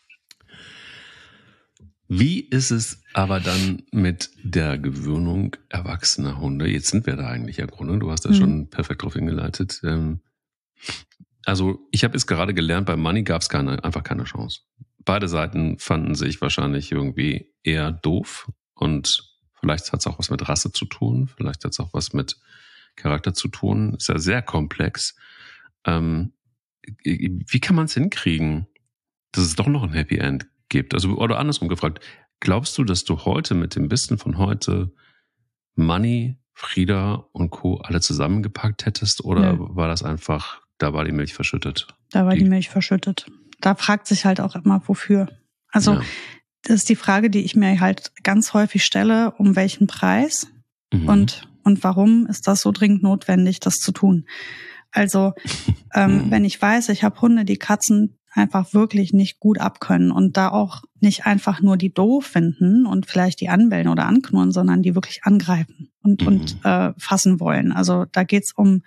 Wie ist es aber dann mit der Gewöhnung erwachsener Hunde? Jetzt sind wir da eigentlich im Grunde. Du hast da mhm. schon perfekt drauf hingeleitet. Also ich habe es gerade gelernt, bei Manni gab es keine, einfach keine Chance. Beide Seiten fanden sich wahrscheinlich irgendwie eher doof und vielleicht hat es auch was mit Rasse zu tun, vielleicht hat es auch was mit Charakter zu tun. Ist ja sehr komplex. Ähm, wie kann man es hinkriegen, dass es doch noch ein Happy End gibt? Also, oder andersrum gefragt, glaubst du, dass du heute mit dem Wissen von heute Manni, Frieda und Co. alle zusammengepackt hättest? Oder ja. war das einfach, da war die Milch verschüttet? Da war die, die Milch verschüttet. Da fragt sich halt auch immer, wofür. Also, ja. das ist die Frage, die ich mir halt ganz häufig stelle, um welchen Preis mhm. und, und warum ist das so dringend notwendig, das zu tun? Also, ähm, mhm. wenn ich weiß, ich habe Hunde, die Katzen einfach wirklich nicht gut abkönnen und da auch nicht einfach nur die doof finden und vielleicht die anbellen oder anknurren, sondern die wirklich angreifen und, mhm. und äh, fassen wollen. Also da geht's um,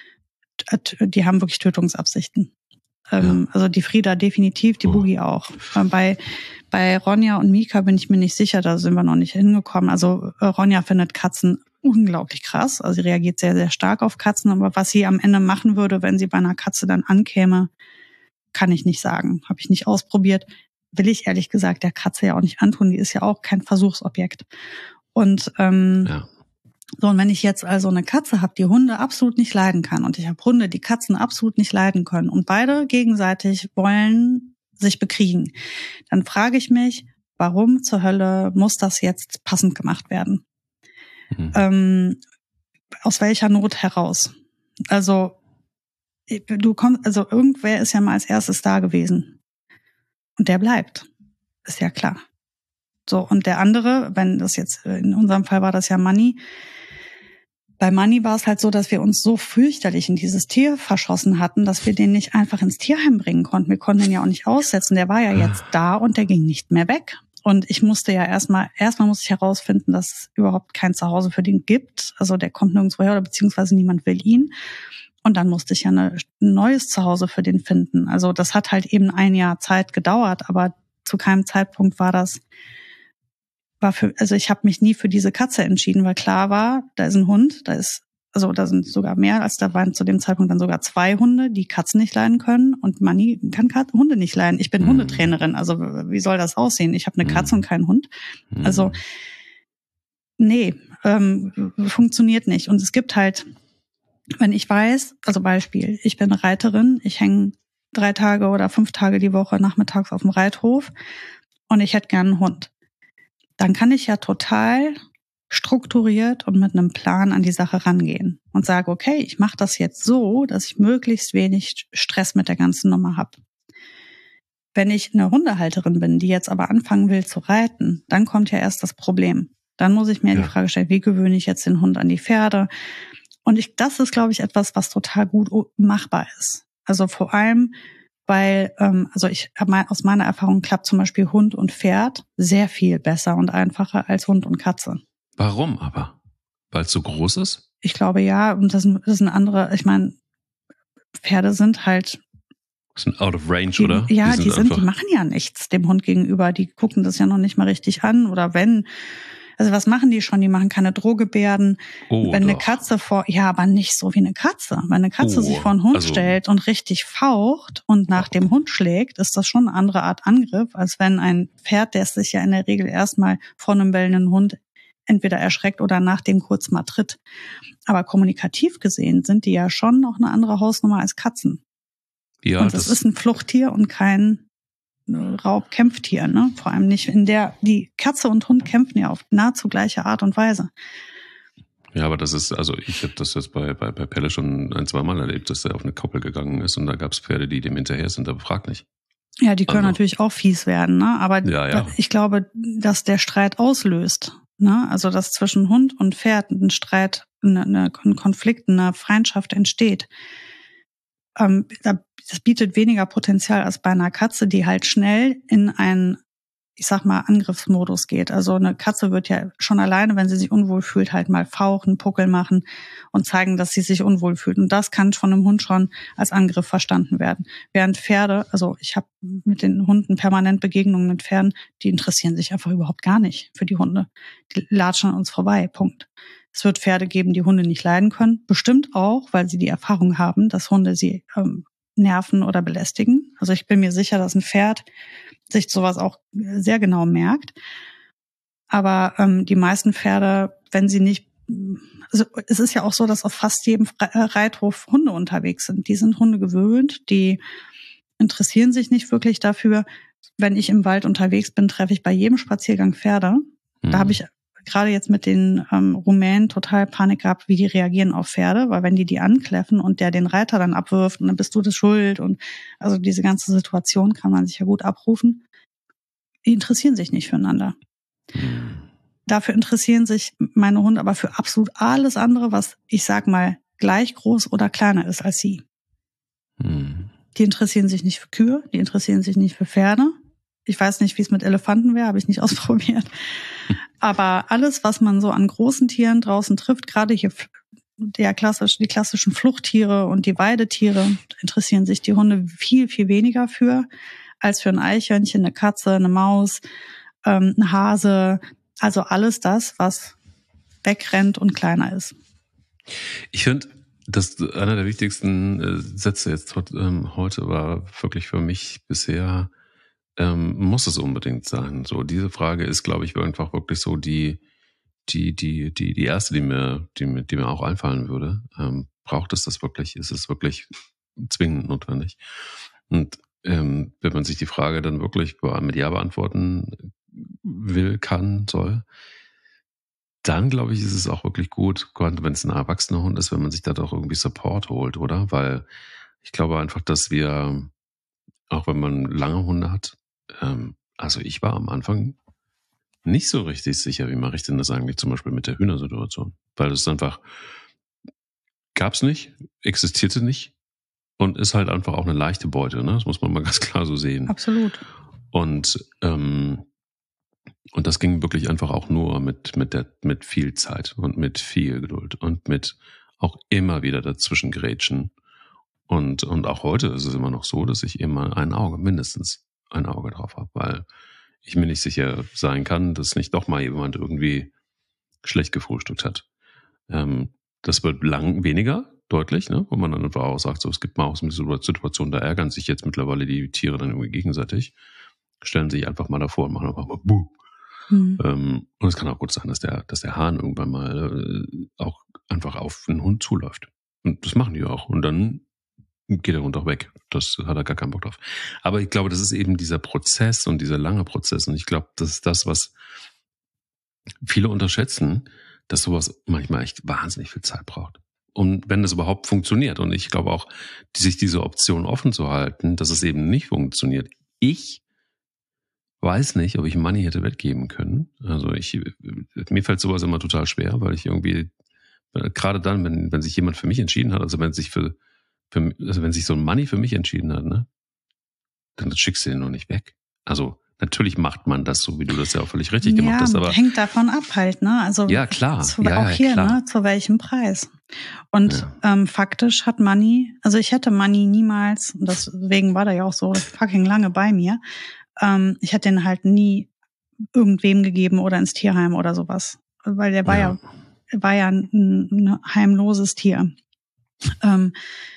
die haben wirklich Tötungsabsichten. Ähm, ja. Also die Frieda definitiv, die oh. Boogie auch. Äh, bei bei Ronja und Mika bin ich mir nicht sicher, da sind wir noch nicht hingekommen. Also äh, Ronja findet Katzen unglaublich krass. Also sie reagiert sehr, sehr stark auf Katzen. Aber was sie am Ende machen würde, wenn sie bei einer Katze dann ankäme, kann ich nicht sagen. Habe ich nicht ausprobiert. Will ich ehrlich gesagt der Katze ja auch nicht antun. Die ist ja auch kein Versuchsobjekt. Und ähm, ja. so, und wenn ich jetzt also eine Katze habe, die Hunde absolut nicht leiden kann und ich habe Hunde, die Katzen absolut nicht leiden können und beide gegenseitig wollen sich bekriegen, dann frage ich mich, warum zur Hölle muss das jetzt passend gemacht werden? Mhm. Ähm, aus welcher Not heraus? Also du kommst, also irgendwer ist ja mal als erstes da gewesen und der bleibt, ist ja klar. So, und der andere, wenn das jetzt, in unserem Fall war das ja Manni, bei Manni war es halt so, dass wir uns so fürchterlich in dieses Tier verschossen hatten, dass wir den nicht einfach ins Tierheim bringen konnten. Wir konnten ihn ja auch nicht aussetzen. Der war ja jetzt da und der ging nicht mehr weg. Und ich musste ja erstmal, erstmal musste ich herausfinden, dass es überhaupt kein Zuhause für den gibt. Also der kommt nirgendwo her oder beziehungsweise niemand will ihn. Und dann musste ich ja eine, ein neues Zuhause für den finden. Also das hat halt eben ein Jahr Zeit gedauert, aber zu keinem Zeitpunkt war das, war für, also ich habe mich nie für diese Katze entschieden, weil klar war, da ist ein Hund, da ist, also da sind sogar mehr, als da waren zu dem Zeitpunkt dann sogar zwei Hunde, die Katzen nicht leiden können und Manni kann Kat- Hunde nicht leiden. Ich bin mhm. Hundetrainerin, also wie soll das aussehen? Ich habe eine Katze mhm. und keinen Hund. Also nee, ähm, funktioniert nicht. Und es gibt halt, wenn ich weiß, also Beispiel, ich bin Reiterin, ich hänge drei Tage oder fünf Tage die Woche nachmittags auf dem Reithof und ich hätte gern einen Hund. Dann kann ich ja total strukturiert und mit einem Plan an die Sache rangehen und sage, okay, ich mache das jetzt so, dass ich möglichst wenig Stress mit der ganzen Nummer habe. Wenn ich eine Hundehalterin bin, die jetzt aber anfangen will zu reiten, dann kommt ja erst das Problem. Dann muss ich mir ja die Frage stellen, wie gewöhne ich jetzt den Hund an die Pferde? Und ich, das ist, glaube ich, etwas, was total gut machbar ist. Also vor allem, weil, ähm, also ich aus meiner Erfahrung klappt zum Beispiel Hund und Pferd sehr viel besser und einfacher als Hund und Katze. Warum aber? Weil es so groß ist? Ich glaube ja, und das, das ist eine andere, ich meine, Pferde sind halt sind out of range, die, oder? Ja, die, sind, die sind, die machen ja nichts dem Hund gegenüber. Die gucken das ja noch nicht mal richtig an oder wenn. Also was machen die schon? Die machen keine Drohgebärden. Oh, wenn doch. eine Katze vor, ja, aber nicht so wie eine Katze. Wenn eine Katze oh, sich vor einen Hund also, stellt und richtig faucht und nach dem Hund schlägt, ist das schon eine andere Art Angriff, als wenn ein Pferd, der sich ja in der Regel erstmal vor einem bellenden Hund entweder erschreckt oder nach dem kurz mal tritt. Aber kommunikativ gesehen sind die ja schon noch eine andere Hausnummer als Katzen. Ja, und das, das ist ein Fluchttier und kein Raubkämpftier, ne? Vor allem nicht in der, die Katze und Hund kämpfen ja auf nahezu gleiche Art und Weise. Ja, aber das ist, also ich habe das jetzt bei, bei, bei Pelle schon ein, zwei Mal erlebt, dass er auf eine Koppel gegangen ist und da gab es Pferde, die dem hinterher sind, aber frag nicht. Ja, die können also, natürlich auch fies werden, ne? Aber ja, ja. ich glaube, dass der Streit auslöst, ne? Also, dass zwischen Hund und Pferd ein Streit, eine, eine, ein Konflikt, eine Feindschaft entsteht. Ähm, das bietet weniger Potenzial als bei einer Katze, die halt schnell in einen, ich sag mal, Angriffsmodus geht. Also eine Katze wird ja schon alleine, wenn sie sich unwohl fühlt, halt mal fauchen, Puckel machen und zeigen, dass sie sich unwohl fühlt. Und das kann von einem Hund schon als Angriff verstanden werden. Während Pferde, also ich habe mit den Hunden permanent Begegnungen mit Pferden, die interessieren sich einfach überhaupt gar nicht für die Hunde. Die latschen an uns vorbei, Punkt. Es wird Pferde geben, die Hunde nicht leiden können. Bestimmt auch, weil sie die Erfahrung haben, dass Hunde sie ähm, nerven oder belästigen. Also ich bin mir sicher, dass ein Pferd sich sowas auch sehr genau merkt. Aber ähm, die meisten Pferde, wenn sie nicht, also es ist ja auch so, dass auf fast jedem Reithof Hunde unterwegs sind. Die sind Hunde gewöhnt, die interessieren sich nicht wirklich dafür. Wenn ich im Wald unterwegs bin, treffe ich bei jedem Spaziergang Pferde. Mhm. Da habe ich gerade jetzt mit den ähm, Rumänen total Panik gehabt, wie die reagieren auf Pferde, weil wenn die die ankläffen und der den Reiter dann abwirft und dann bist du das schuld und also diese ganze Situation kann man sich ja gut abrufen. Die interessieren sich nicht füreinander. Dafür interessieren sich meine Hunde aber für absolut alles andere, was ich sag mal gleich groß oder kleiner ist als sie. Hm. Die interessieren sich nicht für Kühe, die interessieren sich nicht für Pferde. Ich weiß nicht, wie es mit Elefanten wäre, habe ich nicht ausprobiert. Aber alles, was man so an großen Tieren draußen trifft, gerade hier der klassisch, die klassischen Fluchttiere und die Weidetiere, interessieren sich die Hunde viel, viel weniger für, als für ein Eichhörnchen, eine Katze, eine Maus, ähm, ein Hase. Also alles das, was wegrennt und kleiner ist. Ich finde, dass einer der wichtigsten äh, Sätze jetzt ähm, heute war wirklich für mich bisher, ähm, muss es unbedingt sein. So, diese Frage ist, glaube ich, einfach wirklich so die, die, die, die, die erste, die mir, die mir, die mir auch einfallen würde. Ähm, braucht es das wirklich? Ist es wirklich zwingend notwendig? Und ähm, wenn man sich die Frage dann wirklich mit Ja beantworten will, kann, soll, dann glaube ich, ist es auch wirklich gut, wenn es ein erwachsener Hund ist, wenn man sich da doch irgendwie Support holt, oder? Weil ich glaube einfach, dass wir, auch wenn man lange Hunde hat, ähm, also ich war am Anfang nicht so richtig sicher, wie mache ich denn das eigentlich zum Beispiel mit der Hühnersituation? Weil es einfach gab's nicht, existierte nicht und ist halt einfach auch eine leichte Beute, ne? Das muss man mal ganz klar so sehen. Absolut. Und ähm, Und das ging wirklich einfach auch nur mit, mit, der, mit viel Zeit und mit viel Geduld und mit auch immer wieder dazwischen grätschen. Und, und auch heute ist es immer noch so, dass ich immer ein Auge, mindestens ein Auge drauf habe, weil ich mir nicht sicher sein kann, dass nicht doch mal jemand irgendwie schlecht gefrühstückt hat. Ähm, das wird lang weniger, deutlich, ne? Wo man dann einfach auch sagt, so, es gibt mal auch so eine Situation, da ärgern sich jetzt mittlerweile die Tiere dann irgendwie gegenseitig, stellen sich einfach mal davor und machen einfach mal Buh. Mhm. Ähm, und es kann auch gut sein, dass der, dass der Hahn irgendwann mal äh, auch einfach auf einen Hund zuläuft. Und das machen die auch. Und dann geht der Hund auch weg. Das hat er gar keinen Bock drauf. Aber ich glaube, das ist eben dieser Prozess und dieser lange Prozess. Und ich glaube, das ist das, was viele unterschätzen, dass sowas manchmal echt wahnsinnig viel Zeit braucht. Und wenn das überhaupt funktioniert. Und ich glaube auch, sich diese Option offen zu halten, dass es eben nicht funktioniert. Ich weiß nicht, ob ich Money hätte weggeben können. Also ich, mir fällt sowas immer total schwer, weil ich irgendwie, gerade dann, wenn, wenn sich jemand für mich entschieden hat, also wenn sich für, für also wenn sich so ein Money für mich entschieden hat, ne, dann schickst du den noch nicht weg. Also natürlich macht man das so, wie du das ja auch völlig richtig ja, gemacht hast. Aber hängt davon ab halt, ne? Also ja, klar. Zu, ja, auch ja, hier, klar. ne? Zu welchem Preis? Und Ja. ähm, faktisch hat Money, also ich hätte Money niemals, und deswegen war der ja auch so fucking lange bei mir, ähm, ich hätte den halt nie irgendwem gegeben oder ins Tierheim oder sowas. Weil der war ja, ja war ja ein, ein heimloses Tier. Ähm,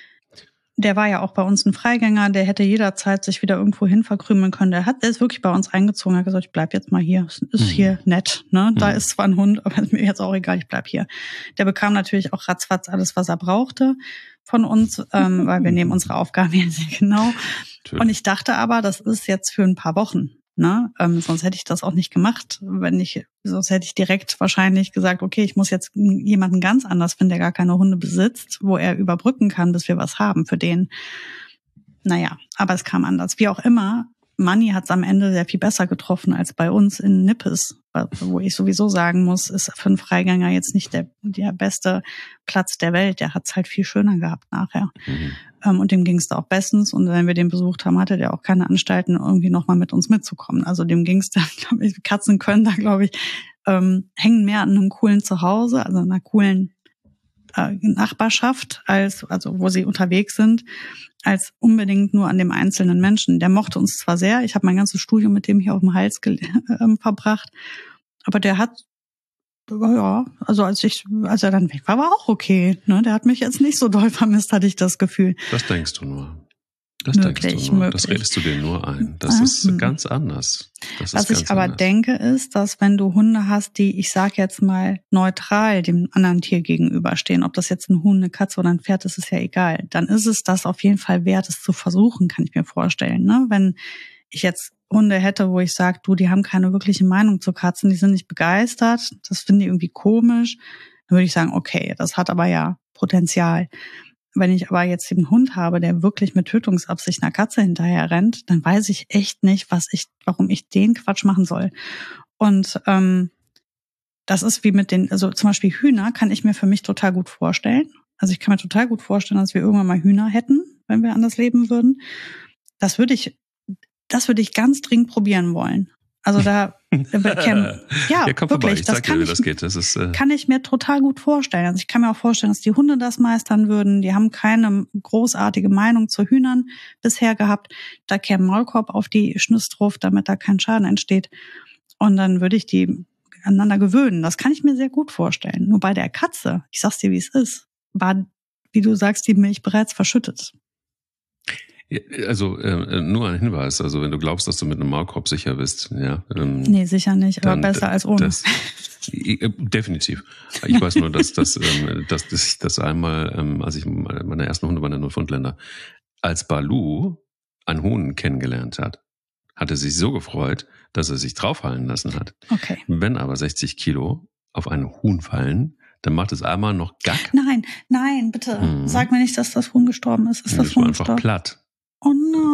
Der war ja auch bei uns ein Freigänger, der hätte jederzeit sich wieder irgendwo hin verkrümeln können. Der hat, der ist wirklich bei uns eingezogen, hat gesagt, ich bleib jetzt mal hier. Es ist mhm. hier nett, ne? Da mhm. ist zwar ein Hund, aber ist mir jetzt auch egal, ich bleib hier. Der bekam natürlich auch ratzfatz alles, was er brauchte von uns, ähm, weil wir nehmen unsere Aufgaben jetzt sehr genau. Natürlich. Und ich dachte aber, das ist jetzt für ein paar Wochen. Ne? Ähm, sonst hätte ich das auch nicht gemacht, wenn ich, sonst hätte ich direkt wahrscheinlich gesagt, okay, ich muss jetzt jemanden ganz anders finden, der gar keine Hunde besitzt, wo er überbrücken kann, bis wir was haben für den. Naja, aber es kam anders. Wie auch immer, Money hat es am Ende sehr viel besser getroffen als bei uns in Nippes, wo ich sowieso sagen muss, ist für einen Freigänger jetzt nicht der, der beste Platz der Welt. Der hat es halt viel schöner gehabt nachher. Mhm. Um, und dem ging es da auch bestens. Und wenn wir den besucht haben, hatte der auch keine Anstalten, irgendwie nochmal mit uns mitzukommen. Also dem ging es da, glaube ich, Katzen können da, glaube ich, ähm, hängen mehr an einem coolen Zuhause, also einer coolen äh, Nachbarschaft, als also wo sie unterwegs sind, als unbedingt nur an dem einzelnen Menschen. Der mochte uns zwar sehr, ich habe mein ganzes Studium mit dem hier auf dem Hals ge- äh, verbracht, aber der hat, ja, also als ich, als er dann weg war, war auch okay. Ne? Der hat mich jetzt nicht so doll vermisst, hatte ich das Gefühl. Das denkst du nur. Das möglich, denkst du nur. möglich. Das redest du dir nur ein. Das ah, ist hm. ganz anders. Das Was ist ich aber anders. denke, ist, dass wenn du Hunde hast, die, ich sag jetzt mal, neutral dem anderen Tier gegenüberstehen, ob das jetzt ein Huhn, eine Katze oder ein Pferd ist, ist ja egal, dann ist es das auf jeden Fall wert, es zu versuchen, kann ich mir vorstellen. Ne? Wenn ich jetzt Hunde hätte, wo ich sage, du, die haben keine wirkliche Meinung zu Katzen, die sind nicht begeistert, das finden die irgendwie komisch, dann würde ich sagen, okay, das hat aber ja Potenzial. Wenn ich aber jetzt einen Hund habe, der wirklich mit Tötungsabsicht einer Katze hinterher rennt, dann weiß ich echt nicht, was ich, warum ich den Quatsch machen soll. Und ähm, das ist wie mit den, also zum Beispiel Hühner kann ich mir für mich total gut vorstellen. Also ich kann mir total gut vorstellen, dass wir irgendwann mal Hühner hätten, wenn wir anders leben würden. Das würde ich, das würde ich ganz dringend probieren wollen. Also da, ja, ja, komm vorbei, wirklich, ich das sag kann dir, wie ich, das geht. Das ist, äh kann ich mir total gut vorstellen. Also ich kann mir auch vorstellen, dass die Hunde das meistern würden. Die haben keine großartige Meinung zu Hühnern bisher gehabt. Da käme Maulkorb auf die Schnüss drauf, damit da kein Schaden entsteht. Und dann würde ich die aneinander gewöhnen. Das kann ich mir sehr gut vorstellen. Nur bei der Katze, ich sag's dir, wie es ist, war, wie du sagst, die Milch bereits verschüttet. Also äh, nur ein Hinweis, also wenn du glaubst, dass du mit einem Maulkorb sicher bist, ja. Ähm, nee, sicher nicht, aber besser als ohne. Das, äh, definitiv. Ich weiß nur, dass, dass, ähm, dass, dass ich das einmal, ähm, als ich meine ersten Hunde waren der Neufundländer, als Balu einen Huhn kennengelernt hat, hat er sich so gefreut, dass er sich draufhallen lassen hat. Okay. Wenn aber sechzig Kilo auf einen Huhn fallen, dann macht es einmal noch Gack. Nein, nein, bitte. Hm. Sag mir nicht, dass das Huhn gestorben ist. Ist das, das Huhn war einfach gestorben? Platt. Oh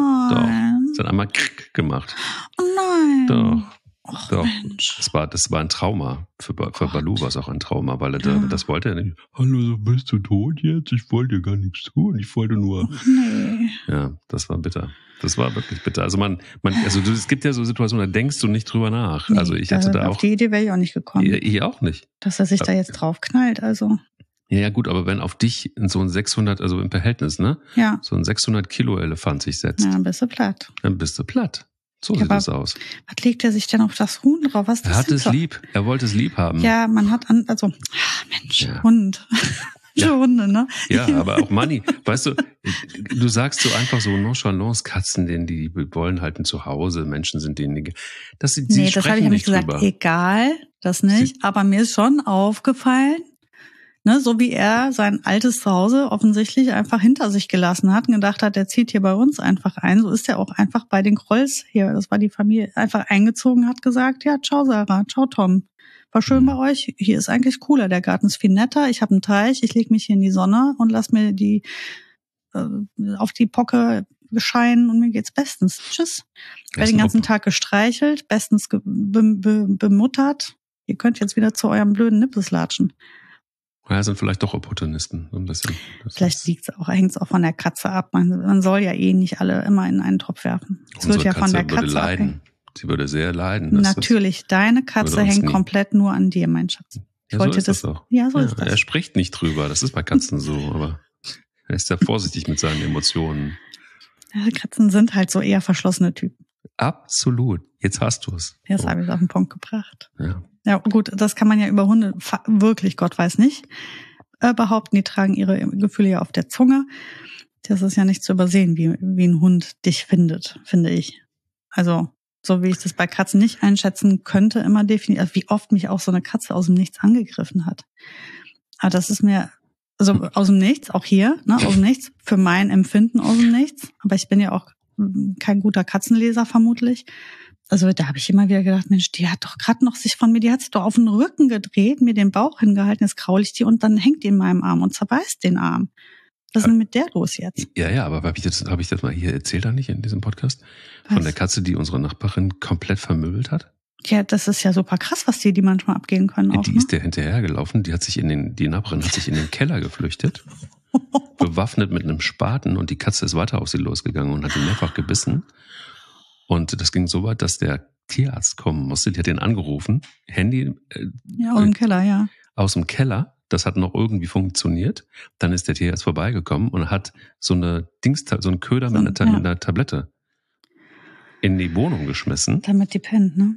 nein. Doch. Es hat einmal Krick gemacht. Oh nein. Doch. Och, Doch. Mensch. Das war, das war ein Trauma. Für, für Balu war es auch ein Trauma, weil er ja. da, das wollte er nicht. Hallo, so bist du tot jetzt? Ich wollte dir gar nichts tun. Ich wollte nur. Och, nee. Ja, das war bitter. Das war wirklich bitter. Also man, man, also du, es gibt ja so Situationen, da denkst du nicht drüber nach. Nee, also ich hatte da auf auch. Auf die Idee wäre ich auch nicht gekommen. Ich, ich auch nicht. Dass er sich da jetzt drauf knallt, also. Ja, ja, gut, aber wenn auf dich so ein sechshundert, also im Verhältnis, ne? Ja. So ein sechshundert Kilo Elefant sich setzt. Ja, dann bist du platt. Dann bist du platt. So ja, sieht das aus. Was legt er sich denn auf das Huhn drauf? Was ist er das hat es so? lieb. Er wollte es lieb haben. Ja, man hat an, also, ach Mensch, ja. Hund. Ja. Hunde, ne? Ja, aber auch Manni. Weißt du, du sagst so einfach so nonchalance, Katzen, denen die wollen halt ein Zuhause, Menschen sind denen die, das sie, nee, sie das habe ich ja nicht gesagt. Drüber. Egal, das nicht. Sie, aber mir ist schon aufgefallen, ne, so wie er sein altes Zuhause offensichtlich einfach hinter sich gelassen hat und gedacht hat, der zieht hier bei uns einfach ein. So ist er auch einfach bei den Krolls hier, das war die Familie, einfach eingezogen, hat gesagt, ja, ciao Sarah, ciao Tom. War schön bei euch. Hier ist eigentlich cooler. Der Garten ist viel netter. Ich habe einen Teich. Ich lege mich hier in die Sonne und lass mir die äh, auf die Pocke scheinen und mir geht's bestens. Tschüss. Ich werde den ganzen Tag gestreichelt, bestens ge be be bemuttert. Ihr könnt jetzt wieder zu eurem blöden Nippes latschen. Ja, sind vielleicht doch Opportunisten. So ein bisschen. Das vielleicht liegt's auch, hängt's auch von der Katze ab. Man, man soll ja eh nicht alle immer in einen Topf werfen. Es wird ja von der Katze würde leiden. abhängen. Sie würde sehr leiden. Natürlich, deine Katze hängt nie. komplett nur an dir, mein Schatz. Ich ja, wollte so ist das, das auch. Ja, so ja, ist das. Er spricht nicht drüber, das ist bei Katzen so, aber er ist ja vorsichtig mit seinen Emotionen. Ja, Katzen sind halt so eher verschlossene Typen. Absolut, jetzt hast du es. Jetzt oh. habe ich es auf den Punkt gebracht. Ja. Ja, gut, das kann man ja über Hunde wirklich, Gott weiß nicht, äh, behaupten. Die tragen ihre Gefühle ja auf der Zunge. Das ist ja nicht zu übersehen, wie, wie ein Hund dich findet, finde ich. Also so wie ich das bei Katzen nicht einschätzen könnte, immer definitiv, also wie oft mich auch so eine Katze aus dem Nichts angegriffen hat. Aber das ist mir, also aus dem Nichts, auch hier, ne, aus dem Nichts, für mein Empfinden aus dem Nichts. Aber ich bin ja auch kein guter Katzenleser vermutlich. Also da habe ich immer wieder gedacht, Mensch, die hat doch gerade noch sich von mir, die hat sich doch auf den Rücken gedreht, mir den Bauch hingehalten, jetzt kraul ich die und dann hängt die in meinem Arm und zerbeißt den Arm. Was ist denn mit der los jetzt? Ja, ja, aber habe ich, das, hab ich das mal hier erzählt, da nicht in diesem Podcast? Von was? Der Katze, die unsere Nachbarin komplett vermöbelt hat? Ja, das ist ja super krass, was die, die manchmal abgehen können. Auch, die ne? ist der hinterhergelaufen, die hat sich in den, die Nachbarin hat sich in den Keller geflüchtet, bewaffnet mit einem Spaten und die Katze ist weiter auf sie losgegangen und hat ihn mehrfach gebissen. Und das ging so weit, dass der Tierarzt kommen musste, die hat ihn angerufen, Handy. Äh, ja, aus dem Keller, ja. Aus dem Keller. Das hat noch irgendwie funktioniert. Dann ist der Tierarzt vorbeigekommen und hat so eine Dings, so einen Köder so, mit, einer, ja. mit einer Tablette in die Wohnung geschmissen. Damit die pennt, ne?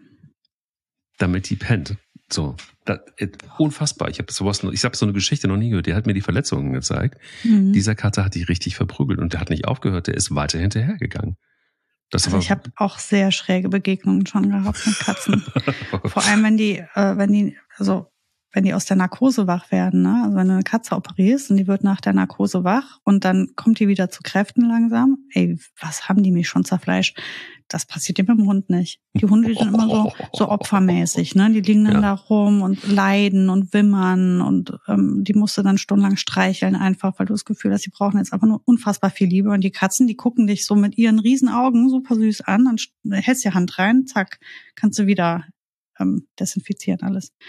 Damit die pennt. So, das, unfassbar. Ich habe sowas, ich habe so eine Geschichte noch nie gehört. Der hat mir die Verletzungen gezeigt. Mhm. Dieser Katze hat die richtig verprügelt und der hat nicht aufgehört. Der ist weiter hinterhergegangen. Das also ich habe auch sehr schräge Begegnungen schon gehabt mit Katzen. Vor allem, wenn die, äh, wenn die, also wenn die aus der Narkose wach werden, ne? Also wenn du eine Katze operierst und die wird nach der Narkose wach und dann kommt die wieder zu Kräften langsam. Ey, was haben die mich schon zerfleischt? Das passiert dir mit dem Hund nicht. Die Hunde, die sind immer so, so opfermäßig, ne? Die liegen dann ja. da rum und leiden und wimmern und ähm, die musst du dann stundenlang streicheln einfach, weil du das Gefühl hast, die brauchen jetzt einfach nur unfassbar viel Liebe. Und die Katzen, die gucken dich so mit ihren riesen Augen super süß an, dann hältst die Hand rein, zack, kannst du wieder ähm, desinfizieren alles.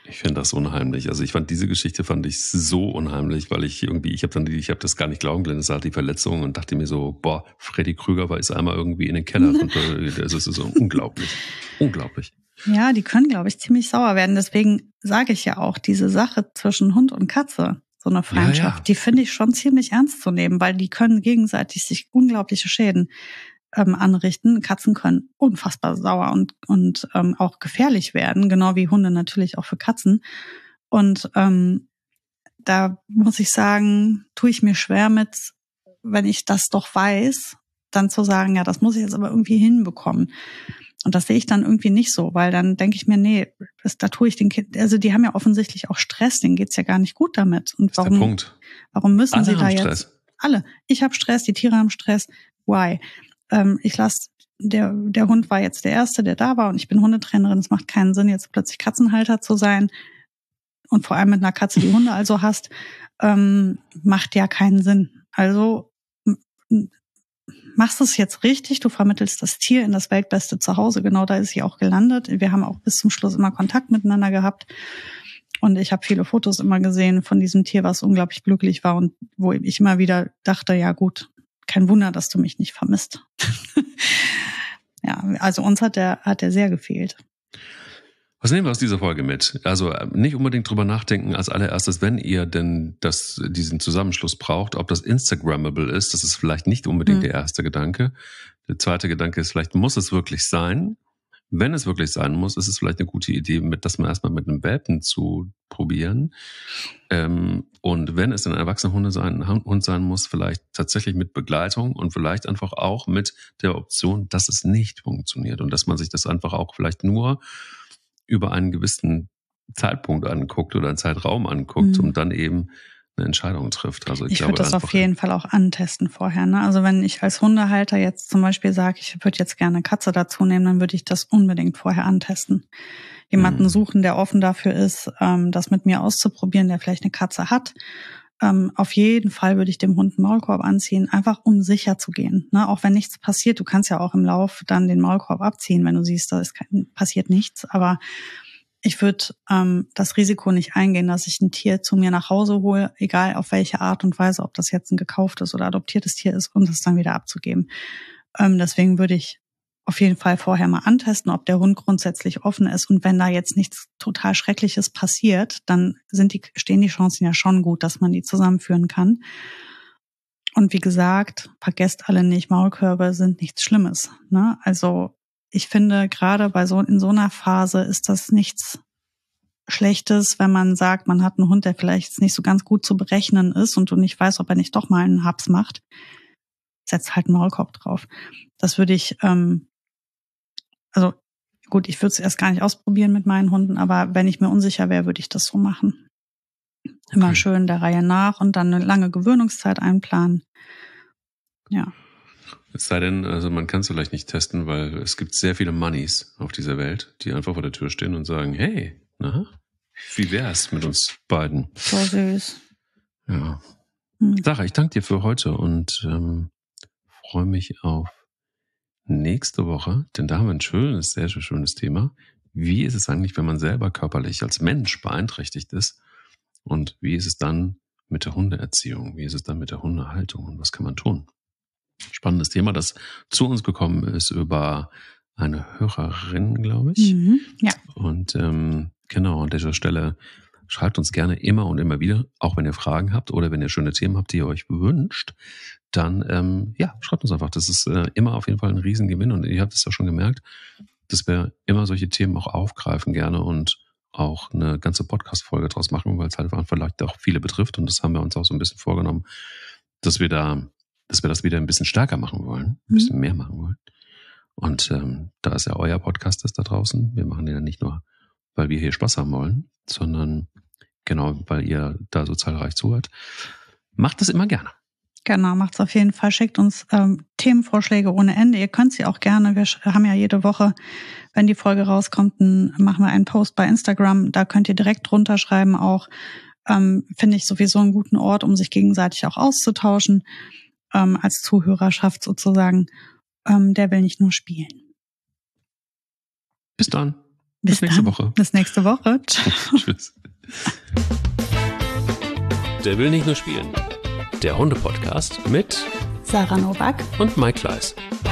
Ich finde das unheimlich. Also ich fand diese Geschichte fand ich so unheimlich, weil ich irgendwie, ich habe dann die, ich habe das gar nicht glauben können, das war die Verletzung und dachte mir so, boah, Freddy Krüger war ist einmal irgendwie in den Keller runter. Das ist so unglaublich. Unglaublich. Ja, die können, glaube ich, ziemlich sauer werden. Deswegen sage ich ja auch, diese Sache zwischen Hund und Katze, so eine Freundschaft, ja, ja. die finde ich schon ziemlich ernst zu nehmen, weil die können gegenseitig sich unglaubliche Schäden ähm, anrichten. Katzen können unfassbar sauer und und ähm, auch gefährlich werden, genau wie Hunde natürlich auch für Katzen. Und ähm, da muss ich sagen, tue ich mir schwer mit, wenn ich das doch weiß, dann zu sagen, ja, das muss ich jetzt aber irgendwie hinbekommen. Und das sehe ich dann irgendwie nicht so, weil dann denke ich mir, nee, das, da tue ich den Kind, also die haben ja offensichtlich auch Stress, denen geht's ja gar nicht gut damit. Und warum, das ist der Punkt. Warum müssen Alle sie da haben jetzt? Stress. Alle. Ich habe Stress, die Tiere haben Stress. Why? Ähm, ich lasse, der, der Hund war jetzt der Erste, der da war und ich bin Hundetrainerin. Es macht keinen Sinn, jetzt plötzlich Katzenhalter zu sein. Und vor allem mit einer Katze, die Hunde also hast, ähm, macht ja keinen Sinn. Also m- machst es jetzt richtig, du vermittelst das Tier in das weltbeste Zuhause, genau da ist sie auch gelandet. Wir haben auch bis zum Schluss immer Kontakt miteinander gehabt und ich habe viele Fotos immer gesehen von diesem Tier, was unglaublich glücklich war und wo ich immer wieder dachte, ja gut, kein Wunder, dass du mich nicht vermisst. Ja, also uns hat der hat der sehr gefehlt. Was nehmen wir aus dieser Folge mit? Also nicht unbedingt drüber nachdenken als allererstes, wenn ihr denn das, diesen Zusammenschluss braucht, ob das Instagrammable ist. Das ist vielleicht nicht unbedingt mhm. der erste Gedanke. Der zweite Gedanke ist, vielleicht muss es wirklich sein. Wenn es wirklich sein muss, ist es vielleicht eine gute Idee, mit, das mal erstmal mit einem Welpen zu probieren. Ähm, und wenn es ein erwachsener Hund sein, Hund sein muss, vielleicht tatsächlich mit Begleitung und vielleicht einfach auch mit der Option, dass es nicht funktioniert und dass man sich das einfach auch vielleicht nur über einen gewissen Zeitpunkt anguckt oder einen Zeitraum anguckt mhm. und dann eben eine Entscheidung trifft. Also ich, ich glaube, würde das auf jeden Fall auch antesten vorher. Ne? Also wenn ich als Hundehalter jetzt zum Beispiel sage, ich würde jetzt gerne eine Katze dazu nehmen, dann würde ich das unbedingt vorher antesten. Jemanden mhm. suchen, der offen dafür ist, ähm, das mit mir auszuprobieren, der vielleicht eine Katze hat. Ähm, auf jeden Fall würde ich dem Hund einen Maulkorb anziehen, einfach um sicher zu gehen. Ne? Auch wenn nichts passiert, du kannst ja auch im Lauf dann den Maulkorb abziehen, wenn du siehst, da ist kein, passiert nichts. Aber ich würde ähm, das Risiko nicht eingehen, dass ich ein Tier zu mir nach Hause hole, egal auf welche Art und Weise, ob das jetzt ein gekauftes oder adoptiertes Tier ist, und es dann wieder abzugeben. Ähm, deswegen würde ich auf jeden Fall vorher mal antesten, ob der Hund grundsätzlich offen ist. Und wenn da jetzt nichts total Schreckliches passiert, dann sind die, stehen die Chancen ja schon gut, dass man die zusammenführen kann. Und wie gesagt, vergesst alle nicht, Maulkörbe sind nichts Schlimmes. Ne? Also ich finde, gerade bei so in so einer Phase ist das nichts Schlechtes, wenn man sagt, man hat einen Hund, der vielleicht nicht so ganz gut zu berechnen ist und du nicht weißt, ob er nicht doch mal einen Haps macht. Setz halt einen Maulkorb drauf. Das würde ich, ähm, also gut, ich würde es erst gar nicht ausprobieren mit meinen Hunden, aber wenn ich mir unsicher wäre, würde ich das so machen. Immer okay. Schön der Reihe nach und dann eine lange Gewöhnungszeit einplanen. Ja. Es sei denn, also man kann es vielleicht nicht testen, weil es gibt sehr viele Moneys auf dieser Welt, die einfach vor der Tür stehen und sagen, hey, na, wie wär's mit uns beiden? So süß. Ja. Hm. Sarah, ich danke dir für heute und ähm, freue mich auf nächste Woche, denn da haben wir ein schönes, sehr, sehr schönes Thema. Wie ist es eigentlich, wenn man selber körperlich als Mensch beeinträchtigt ist? Und wie ist es dann mit der Hundeerziehung? Wie ist es dann mit der Hundehaltung? Und was kann man tun? Spannendes Thema, das zu uns gekommen ist über eine Hörerin, glaube ich. Mhm, ja. Und ähm, genau, an dieser Stelle schreibt uns gerne immer und immer wieder, auch wenn ihr Fragen habt oder wenn ihr schöne Themen habt, die ihr euch wünscht, dann ähm, ja, schreibt uns einfach. Das ist äh, immer auf jeden Fall ein Riesengewinn und ihr habt es ja schon gemerkt, dass wir immer solche Themen auch aufgreifen gerne und auch eine ganze Podcast-Folge draus machen, weil es halt vielleicht auch viele betrifft und das haben wir uns auch so ein bisschen vorgenommen, dass wir da dass wir das wieder ein bisschen stärker machen wollen, ein bisschen mhm. mehr machen wollen. Und ähm, da ist ja euer Podcast ist da draußen. Wir machen den ja nicht nur, weil wir hier Spaß haben wollen, sondern genau, weil ihr da so zahlreich zuhört. Macht das immer gerne. Genau, macht's auf jeden Fall. Schickt uns ähm, Themenvorschläge ohne Ende. Ihr könnt sie auch gerne. Wir haben ja jede Woche, wenn die Folge rauskommt, dann machen wir einen Post bei Instagram. Da könnt ihr direkt drunter schreiben auch. Ähm, finde ich sowieso einen guten Ort, um sich gegenseitig auch auszutauschen. Ähm, als Zuhörerschaft sozusagen, ähm, der will nicht nur spielen. Bis dann. Bis, Bis nächste dann. Woche. Bis nächste Woche. Tschüss. Der will nicht nur spielen. Der Hunde-Podcast mit Sarah Novak und Mike Kleiss.